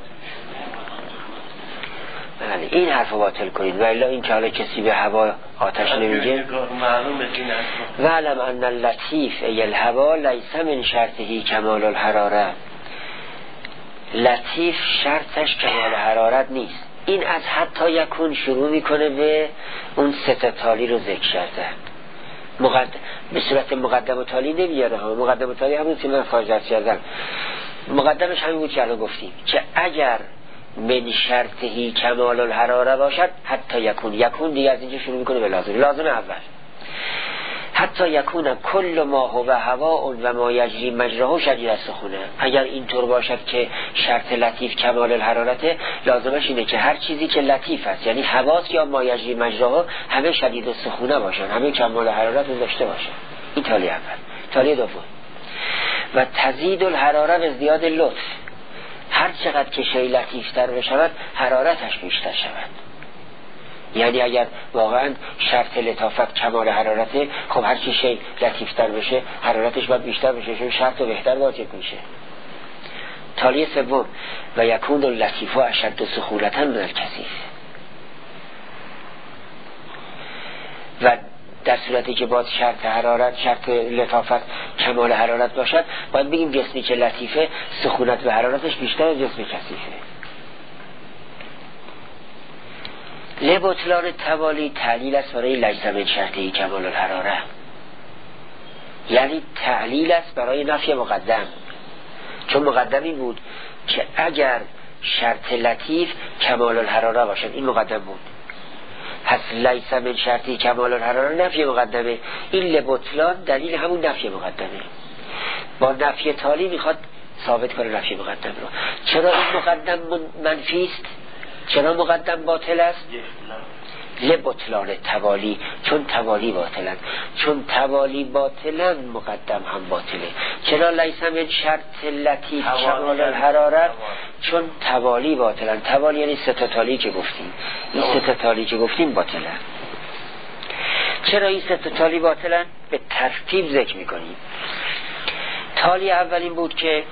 بله این حرف رو باطل کنید و الا این که حالا کسی به هوا آتش نمیگه. وعلم ان اللطیف ای الهوا لیس من شرطه کمال الحراره. لطیف شرطش کمال حرارت نیست. این از حتی یکون شروع میکنه به اون سه تالی رو ذکر کرده. مقدم به صورت مقدم و تالی نمیاره ها. مقدم و تالی همون که من فاجعه کردم. مقدمش همین بود که الان گفتیم که اگر من شرطهی کمال الحراره باشد حتی یکون یکون دیگه از اینجا شروع میکنه به لازم لازم اول حتی یکون کل ما هو هوا و ما یجری مجراه شدید السخونه. اگر اینطور باشد که شرط لطیف کمال الحرارته لازمش اینه که هر چیزی که لطیف است یعنی هواست یا ما یجری مجراه همه شدید السخونه باشن همه کمال حرارت رو داشته باشن. این تالی اول. تالی دوم و تزید الحراره به زیاد لطف. هر چقدر که شی لطیفتر بشود حرارتش بیشتر شود. یعنی اگر واقعا شرط لطافت کمال حرارته خب هر چی شی لطیفتر بشه حرارتش باید بیشتر بشه چون شرط رو بهتر واجب میشه. تالی سوم و یکون اللطیف اشد سخونة من الکثیف. و در صورتی که باید شرط حرارت شرط لطافت کمال حرارت باشد باید بگیم جسمی که لطیفه سخونت و حرارتش بیشتر از جسم کثیفه. لبطلان توالی تعلیل است برای لیس من شرطه کمال الحراره. یعنی تعلیل است برای نفی مقدم. چون مقدمی بود که اگر شرط لطیف کمال الحراره باشد این مقدم بود. پس لیس من شرطی کمال الحراره نفی مقدمه. این لبطلان دلیل همون نفی مقدمه. با نفی تالی میخواد ثابت کنه نفی مقدم رو. چرا این مقدم منفی است؟ چرا مقدم باطل است؟ لبطلان توالی چون توالی باطلن چون توالی باطلن مقدم هم باطله. چرا لیس من شرط لطیف کمال الحراره چون توالی باطلن. توالی یعنی سه تا تالی که گفتیم. این سه تا تالی که گفتیم باطلن. چرا این سه تا تالی باطلن؟ به ترتیب ذکر میکنیم. تالی اولین بود که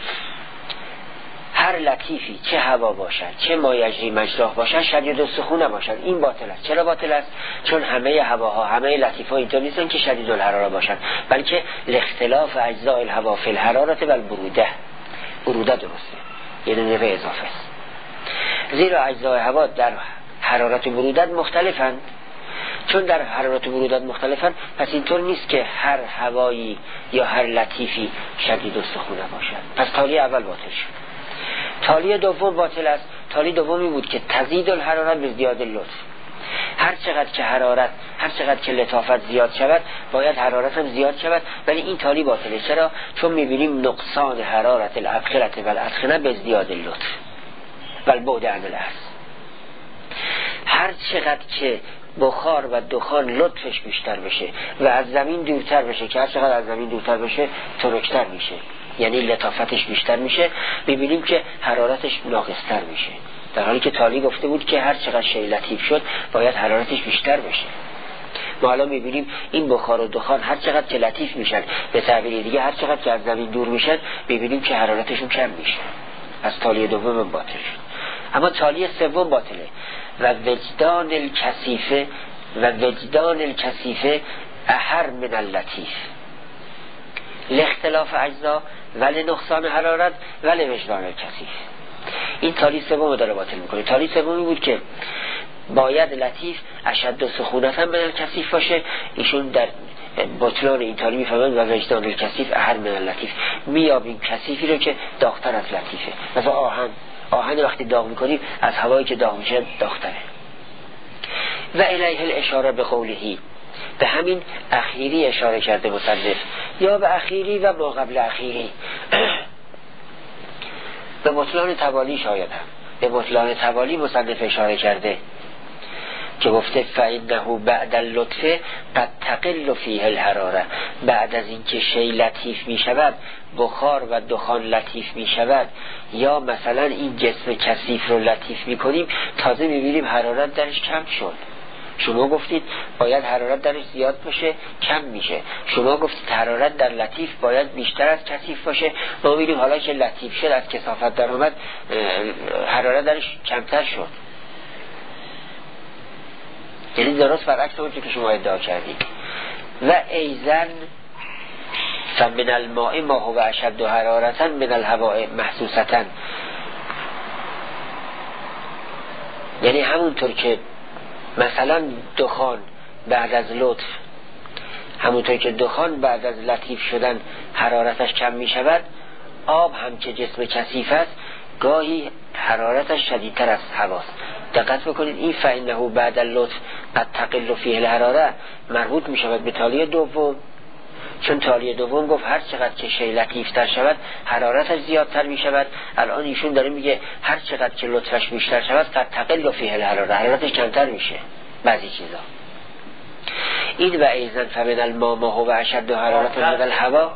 هر لطیفی چه هوا باشد چه ما یجری مجراه باشد شدید السخونه باشد این باطل است. چرا باطل است؟ چون همه هواها همه لطیفها اینطور نیستن که شدید الحراره باشن بلکه لاختلاف اجزاء الهوا فی الحراره و البروده. بروده درسته یعنی نوع اضافه است. زیرا اجزاء هوا در حرارت و برودت مختلفند. چون در حرارت و برودت مختلفند پس اینطور نیست که هر هوایی یا هر لطیفی شدید السخونه باشد. پس تالی اول باطل شد. تالی دوم باطل است. تالی دومی بود که تزید الحرارت به زیاد لطف. هر چقدر که حرارت هر چقدر که لطافت زیاد شود باید حرارت هم زیاد شود ولی این تالی باطله. چرا؟ چون میبینیم نقصان حرارت الابخرة و الادخنه به زیاد لطف و البعد عن الاصل. هر چقدر که بخار و دخان لطفش بیشتر بشه و از زمین دورتر بشه که هر چقدر از زمین دورتر بشه ترکتر میشه یعنی لطافتش بیشتر میشه میبینیم که حرارتش ناقصتر میشه. در حالی که تالی گفته بود که هر چقدر شی لطیف شد باید حرارتش بیشتر بشه. ما الان میبینیم این بخار و دخان هر چقدر که لطیف میشن به تعبیر دیگه هر چقدر که از زمین دور میشن میبینیم که حرارتشون کم میشه. از تالی دوم باطل شد. اما تالی سوم باطله و وجدان الکثیفه و وجدان الکثیفه احر من اللطیف لاختلاف اجزا ولی نقصان حرارت ولی وجدان الکثیف. این تالی سوم داره باطل میکنه. تالی سومی بود که باید لطیف اشد سخونتا من الکثیف باشه. ایشون در بطلان ایتالی میفهمن و وجدان الکثیف احر من اللطیف، میابیم کثیفی رو که داغتر از لطیفه. مثلا آهن آهن وقتی داغ میکنیم از هوایی که داغ میشه داغتره. و الیه الاشاره به قولهی، به همین اخیری اشاره کرده مصنف، یا به اخیری و ما قبل اخیری. به بطلان توالی شاید هم به بطلان توالی مصنف اشاره کرده که گفته فإنه بعد اللطف قد تقل فیه الحراره، بعد از اینکه شی لطیف می شود، بخار و دخان لطیف می شود، یا مثلا این جسم کثیف رو لطیف می کنیم، تازه می بینیم حرارت درش کم شد. شما گفتید باید حرارت درش زیاد باشه، کم میشه. شما گفتید حرارت در لطیف باید بیشتر از کثیف باشه، ما می‌بینیم حالا که لطیف شد از کثافت در اومد حرارت درش کمتر شد. یعنی درست برعکس اون که شما ادعا کردید. و ایزن فمن الماء ما هو اشد حرارتا من الهواء محسوستا، یعنی همونطور که مثلا دخان بعد از لطف، همونطور که دخان بعد از لطیف شدن حرارتش کم می شود، آب هم که جسم کثیف است گاهی حرارتش شدیدتر از هواست. دقت بکنید این فإنه بعد اللطف قد تقل فیه الحراره مربوط می شود به تالیه دوم، چون تالیه دوم گفت هر چقدر که شی لطیفتر شود حرارتش زیادتر می شود. الان ایشون داره میگه هر چقدر که لطفش بیشتر شود قد تقل فیه الحراره، حرارتش کمتر میشه بعضی چیزا. این و ایزن فمن الماء ما هو اشد حرارة من الهوا.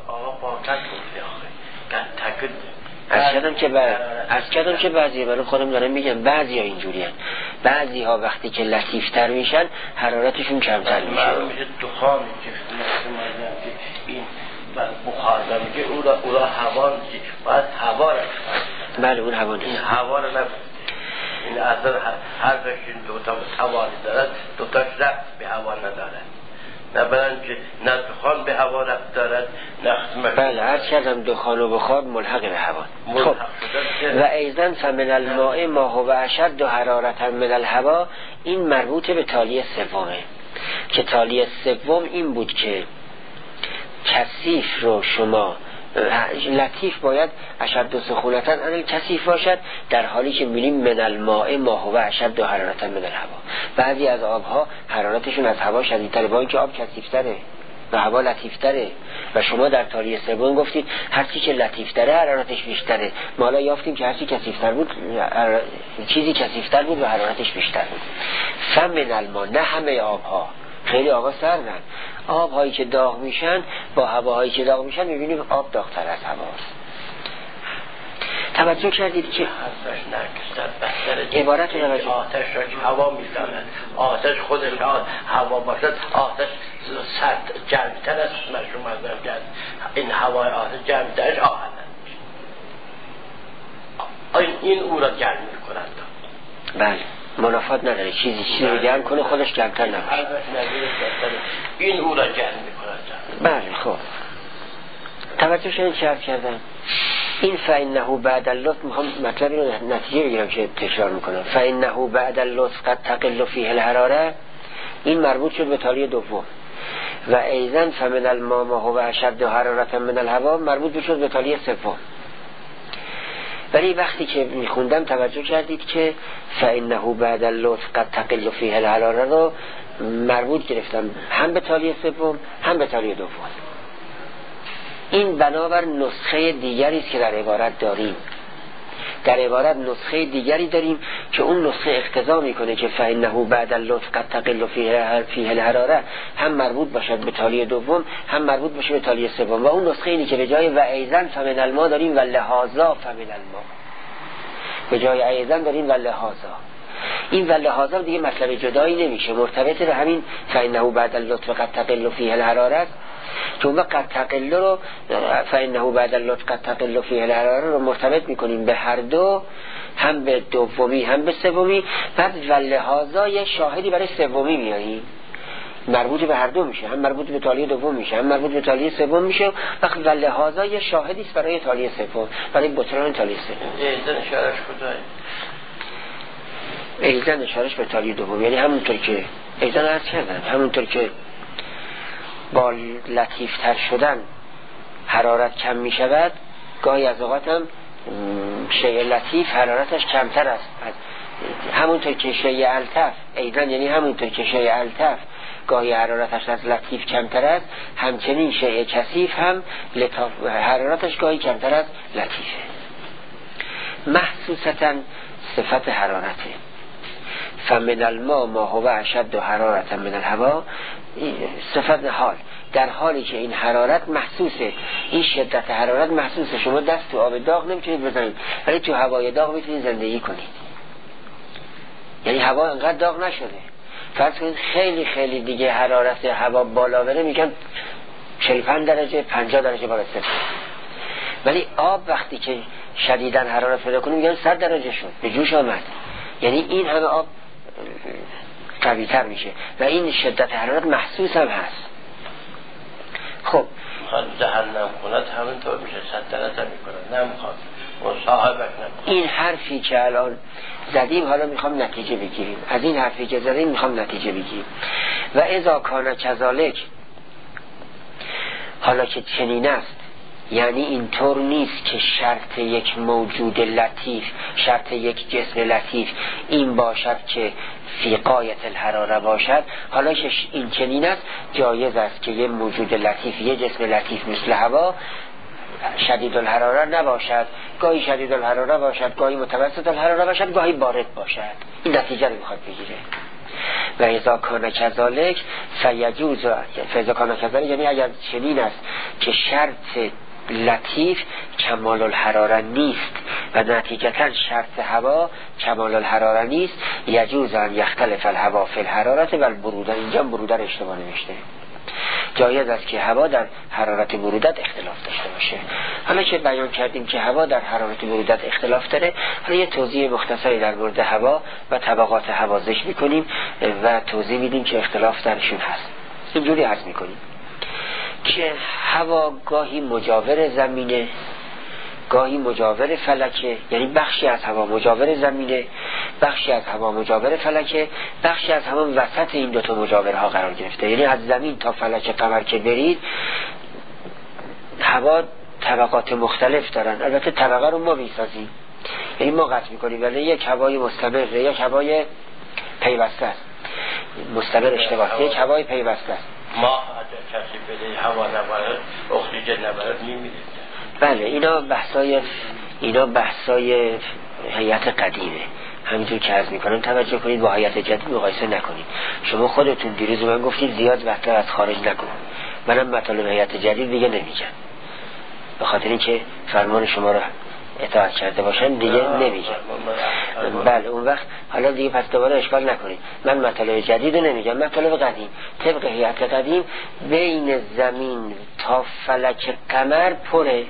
از کردم که بعد از کردم که بعضی برای خودم دارم میگم بعضی ها اینجوری هن. بعضی ها وقتی که لطیفتر میشن حرارتشون کمتر میشه. معلوم میشه دخانی که این بخار میگه او را, او را هوا میگه باید هوا را بله اون هوا نیست. این هوا را نفت این اصلا حرفشون دوتا هوا دارد، دوتاش رفت به هوا ندارد، نه برن که نه دخان به هوا رفت دارد نه. بله عرض کردم دخان و بخار ملحق به هوا. خب و ایضا فمن الماء ما هو اشد حرارة من الهوا، این مربوط به تالیه سومه که تالیه سوم این بود که کثیف رو شما لطیف باید اشد سخونتا عن الکثیف باشد، در حالی که می‌بینیم من الماء ما هو اشد حرارة من الهوا. بعضی از آبها حرارتشون از هوا شدیدتره با اینکه آب کثیف‌تره و هوا لطیف‌تره، و شما در تالیه سوم گفتید هر چی که لطیف‌تره حرارتش بیشتره. ما حالا یافتیم که هر چی کثیف‌تر بود چیزی کثیف‌تر بود و حرارتش بیشتر بود. فمن الماء، نه همه آبها، خیلی آبها سردن، آبهایی که داغ میشن با هواهایی که داغ میشن میبینیم آب داغتر از هواست. توجه کردید که حرفش نکستر عبارت رو آتش را که هوا میزند، آتش خودش هوا باشد، آتش سرد جمعتر است. مشروع مذهب کرد این هوای آتش جمعترش آهن این او را گرم میکنند. بله منافات نداره، چیزی چیزی رو گرم کنه خودش گرمتر نباشه. این او را گرم میکنند. بله خب توجه شدید چه عرض کردم؟ این فإنه بعد اللطف، میخوام مطلبی رو نتیجه بگیرم که تکرار میکنم. فإنه بعد اللطف قد تقل فیه الحراره، این مربوط شد به تالیه دوم. و ایضا فمن الماء ما هو اشد حرارة من الهوا مربوط شد به تالیه سوم. ولی وقتی که میخوندم توجه کردید که فإنه بعد اللطف قد تقل فیه الحراره رو مربوط گرفتم هم به تالیه سوم هم به تالیه دوم. این بنابر نسخه دیگری است که در عبارت داریم. در عبارت نسخه دیگری داریم که اون نسخه اقتضا میکنه که فإنه بعد اللطف قد تقل فیه الحراره هم مربوط باشد به تالیه دوم هم مربوط باشه به تالیه سوم. و اون نسخه اینی که به جای و ایضا فمن الماء داریم و لهذا فمن الماء، به جای ایضا داریم و لهذا. این و لهذا دیگه مطلب جدایی نمیشه، مرتبط به همین فإنه بعد اللطف قد تقل فیه الحراره است. چون قد تقل رو فإنه بعد اللطف قد تقل فیه الحراره رو مرتبط میکنیم به هر دو، هم به دومی هم به سومی. بعد ولهذا یه شاهدی برای سومی میاریم مربوط به هر دو میشه، هم مربوط به تالیه دوم میشه هم مربوط به تالیه سوم میشه. وقت ولهذا یه شاهدی است برای تالیه سوم، برای بطلان تالیه سوم. ایزن اشارش کجای ایزن اشارش به تالی دوم، یعنی همونطور که ایزن عرض کردن، همونطور که با لطیفتر شدن حرارت کم می شود، گاهی از اوقات هم شیء لطیف حرارتش کمتر است. همونطور که شیء الطف ایزن یعنی همونطور که شیء الطف گاهی حرارتش از لطیف کمتر است، همچنین شیء کثیف هم حرارتش گاهی کمتر از لطیفه. محسوستا صفت حرارته، فمن الماء ما هو اشد حرارتا من الهوا، صفت حال، در حالی که این حرارت محسوسه، این شدت حرارت محسوسه. شما دست تو آب داغ نمیتونید بزنید ولی تو هوای داغ میتونید زندگی کنید. یعنی هوا انقدر داغ نشده، فرض کنید خیلی خیلی دیگه حرارت هوا بالا بره، میگن چهل و پنج درجه پنجاه درجه بالا صفر، ولی آب وقتی که شدیداً حرارت پیدا کنه میگن صد درجه شد، به جوش آمد. یعنی این همه آب قوی تر میشه و این شدت حرارت محسوس هم هست. خب میخواد جهنم کند همینطور میشه، صد درجه میکنه، نمیخواد مصاحبت نکنه. این حرفی که الان زدیم حالا میخوام نتیجه بگیریم، از این حرفی که زدیم میخوام نتیجه بگیریم. و اذا کان کذالک، حالا که چنین است، یعنی اینطور نیست که شرط یک موجود لطیف، شرط یک جسم لطیف این باشد که فی غایت الحراره باشد. حالا که این چنین است، جایز است که یه موجود لطیف، یه جسم لطیف مثل هوا شدید الحراره نباشد، گاهی شدید الحراره باشد، گاهی متوسط الحراره باشد، گاهی بارد باشد. این نتیجه رو میخواد بگیره. و اذا کان کذالک فیجوز، فاذا کان کذالک یعنی اگر چنین است که شرط لطیف کمال الحراره نیست و نتیجتا شرط هوا کمال الحراره نیست، یجوز ان یختلف الهوا فی الحرارت و البروده. اینجا بروده رو اشتباه نوشته، جایز است که هوا در حرارت برودت اختلاف داشته باشه. حالا که بیان کردیم که هوا در حرارت برودت اختلاف داره، حالا یه توضیح مختصری در مورد هوا و طبقات هوا ذکر میکنیم و توضیح میدیم که اختلاف درشون هست. اینجوری عرض میکنیم که هوا گاهی مجاور زمینه، گاهی مجاور فلکه، یعنی بخشی از هوا مجاور زمینه، بخشی از هوا مجاور فلکه، بخشی از همون وسط این دوتا مجاورها قرار گرفته. یعنی از زمین تا فلک قمر که برید هوا طبقات مختلف دارن. البته طبقه رو ما میسازیم، یعنی ما قطع میکنیم، ولی یک هوای مستمر، یک هوای پیوسته است. مستمر اشتباه، یک هوای پیوسته است. ما اگر کسی بده هوا نبارد، اکسیژن نبارد، میمیرید. بله، اینا بحثای اینا بحثای هیئت قدیمه. همینطور که عرض میکنم توجه کنید، با هیئت جدید مقایسه نکنید. شما خودتون دیروز من گفتید زیاد وقت از خارج نکن، منم مطالب هیئت جدید دیگه نمیگم، به خاطر اینکه فرمان شما رو اطاعت کرده باشن دیگه نمیگم. بله اون وقت حالا دیگه پس دوباره اشکال نکنید، من مطالب جدید نمیگم، مطالب قدیم. طبق هیئت قدیم بین زمین تا فلک قمر پره.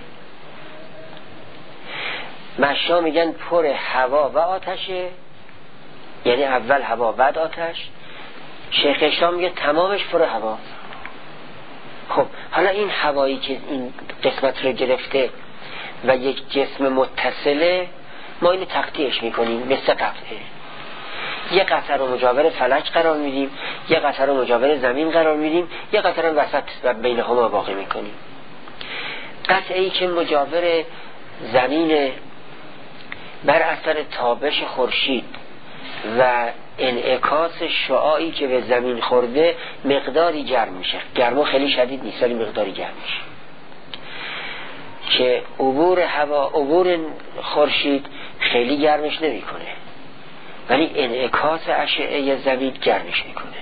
مشا میگن پر هوا و آتشه، یعنی اول هوا بعد آتش. شیخ اسلام میگه تمامش پر هوا. خب حالا این هوایی که این قسمت رو گرفته و یک جسم متصله، ما اینو تقطیعش میکنیم به سه قطعه. یه قطعه رو مجاور فلک قرار میدیم، یه قطعه رو مجاور زمین قرار میدیم، یه قطعه رو وسط و بینهما واقع میکنیم. قطعه ای که مجاور زمین بر اثر تابش خورشید و انعکاس شعاعی که به زمین خورده مقداری گرم میشه. گرما خیلی شدید نیست ولی مقداری گرم میشه که عبور هوا، عبور خورشید خیلی گرمش نمیکنه ولی انعکاس اشعه زمین گرمش میکنه.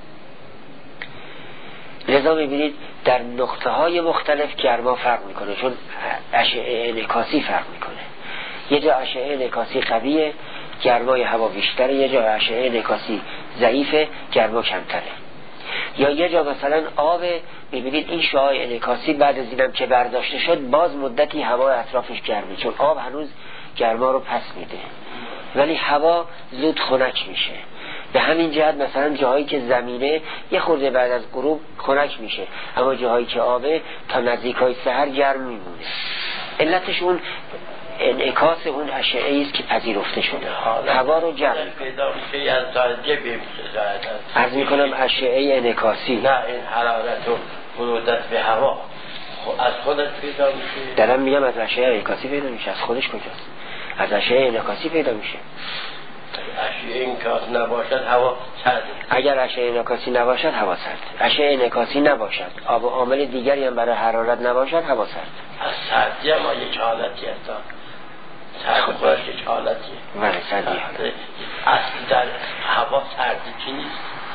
لذا میبینید در نقطه های مختلف گرما فرق میکنه، چون اشعه انعکاسی فرق میکنه. یه جا اشعه انعکاسی قویه، گرمای هوا بیشتره، یه جا اشعه انعکاسی ضعیفه، گرما کمتره. یا یه جا مثلا آب، میبینید این شعاع انعکاسی بعد از اینم که برداشته شد باز مدتی هوا اطرافش گرمه، چون آب هنوز گرما رو پس میده ولی هوا زود خنک میشه. به همین جهت مثلا جاهایی که زمینه یه خورده بعد از غروب خنک میشه، اما جاهایی که آبه تا نزدیکای سحر گرم میمونه. علتش اون انعکاس اون اشعه است که پذیرفته شده. هوا رو جمع پیدا میشه از درجه بیمیشه. عرض میکنم اشعه انعکاسی، نه این حرارت و برودت به هوا از خودش پیدا میشه. دارم میگم از اشعه انعکاسی پیدا میشه. از خودش کجاست؟ از اشعه انعکاسی پیدا میشه. اشعه انعکاس نباشد هوا سرد. اگر اشعه انعکاسی نباشد هوا سرد. اشعه انعکاسی نباشد، آب و عامل دیگری هم برای حرارت نباشد، هوا سرد. از سردی هم یک حالتی هست. سرد خودش یک حالتیه. بله سردی. اصل در هوا سردی چی نیست؟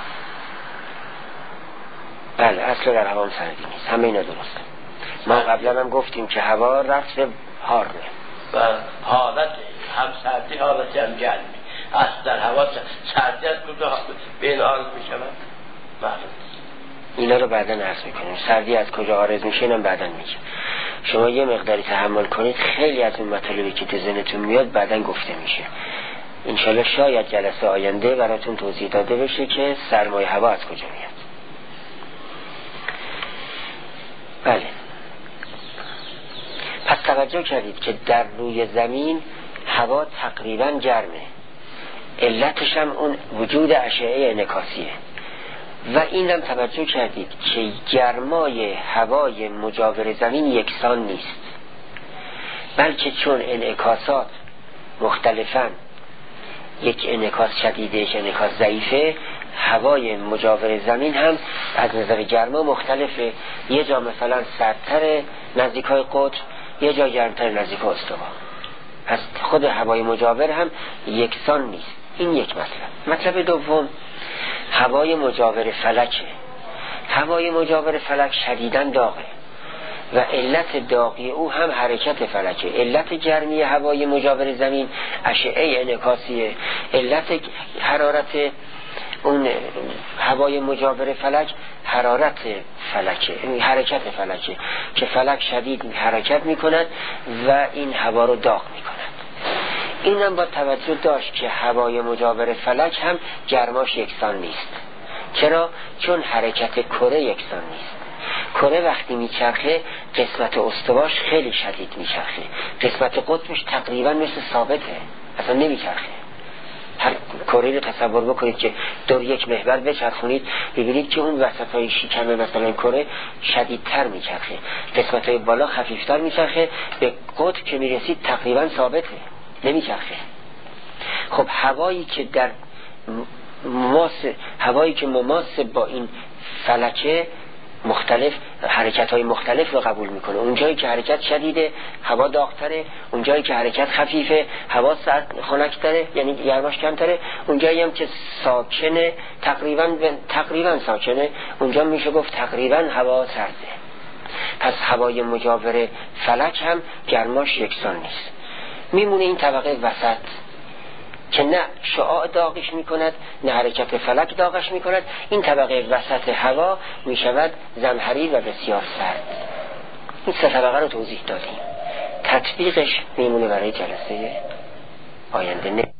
بله اصل در هوا سردی نیست. همه اینا درسته. ما قبلا هم گفتیم که هوا رفت حاره و حالت هم سردی حالتی هم گرمی. اصل در هوا سردی از کجا بین عارض می شود؟ معلوم. اینا رو بعداً عرض میکنیم. سردی از کجا عارض میشه اینم بعداً میگه. شما یه مقداری تحمل کنید، خیلی از اون مطالبی که تو ذهنتون میاد بعداً گفته میشه. انشالله شاید جلسه آینده براتون توضیح داده بشه که سرمایه هوا از کجا میاد. بله. پس توجه کردید که در روی زمین هوا تقریباً گرمه. علتش هم اون وجود اشعه انعکاسیه. و اینم توجه کردید که گرمای هوای مجاور زمین یکسان نیست، بلکه چون انعکاسات مختلفن، یک انعکاس شدیده یک انعکاس ضعیفه، هوای مجاور زمین هم از نظر گرما مختلفه. یه جا مثلا سردتر نزدیک های قطب، یه جا گرمتر نزدیک های استوا. پس خود هوای مجاور هم یکسان نیست. این یک مطلب. مطلب دوم هوای مجاور فلکه. هوای مجاور فلک شدیداً داغه و علت داغی او هم حرکت فلکه. علت گرمی هوای مجاور زمین اشعه انعکاسیه. علت حرارت اون هوای مجاور فلک حرارت فلکه، این حرکت فلکه که فلک شدید حرکت میکند و این هوا رو داغ میکند. اینم با توجه داشت که هوای مجاور فلک هم گرماش یکسان نیست. چرا؟ چون حرکت کره یکسان نیست. کره وقتی میچرخه قسمت استواش خیلی شدید میچرخه، قسمت قطبش تقریبا مثل ثابته، اصلا نمیچرخه. هر کره رو تصور بکنید که دور یک محور بچرخونید، ببینید که اون وسط های شکم مثلا کره شدیدتر میچرخه، قسمت های بالا خفیفتر میچرخه، به قطب که میرسید تقریبا ثابته، نمیچرخه. خب هوایی که در مماس هوایی که مماس با این فلکه مختلف حرکت های مختلف رو قبول میکنه. اونجایی که حرکت شدیده هوا داغتره، اونجایی که حرکت خفیفه هوا سرد خنک‌تره، یعنی گرماش کمتره. اونجایی هم که ساکنه تقریبا تقریبا ساکنه، اونجا میشه گفت تقریبا هوا سرده. پس هوای مجاور فلک هم گرماش یکسان نیست. میمونه این طبقه وسط که نه شعاع داغش میکند نه حرکت فلک داغش میکند. این طبقه وسط هوا میشود زمهریر و بسیار سرد. این سه طبقه رو توضیح دادیم. تطبیقش میمونه برای جلسه آینده.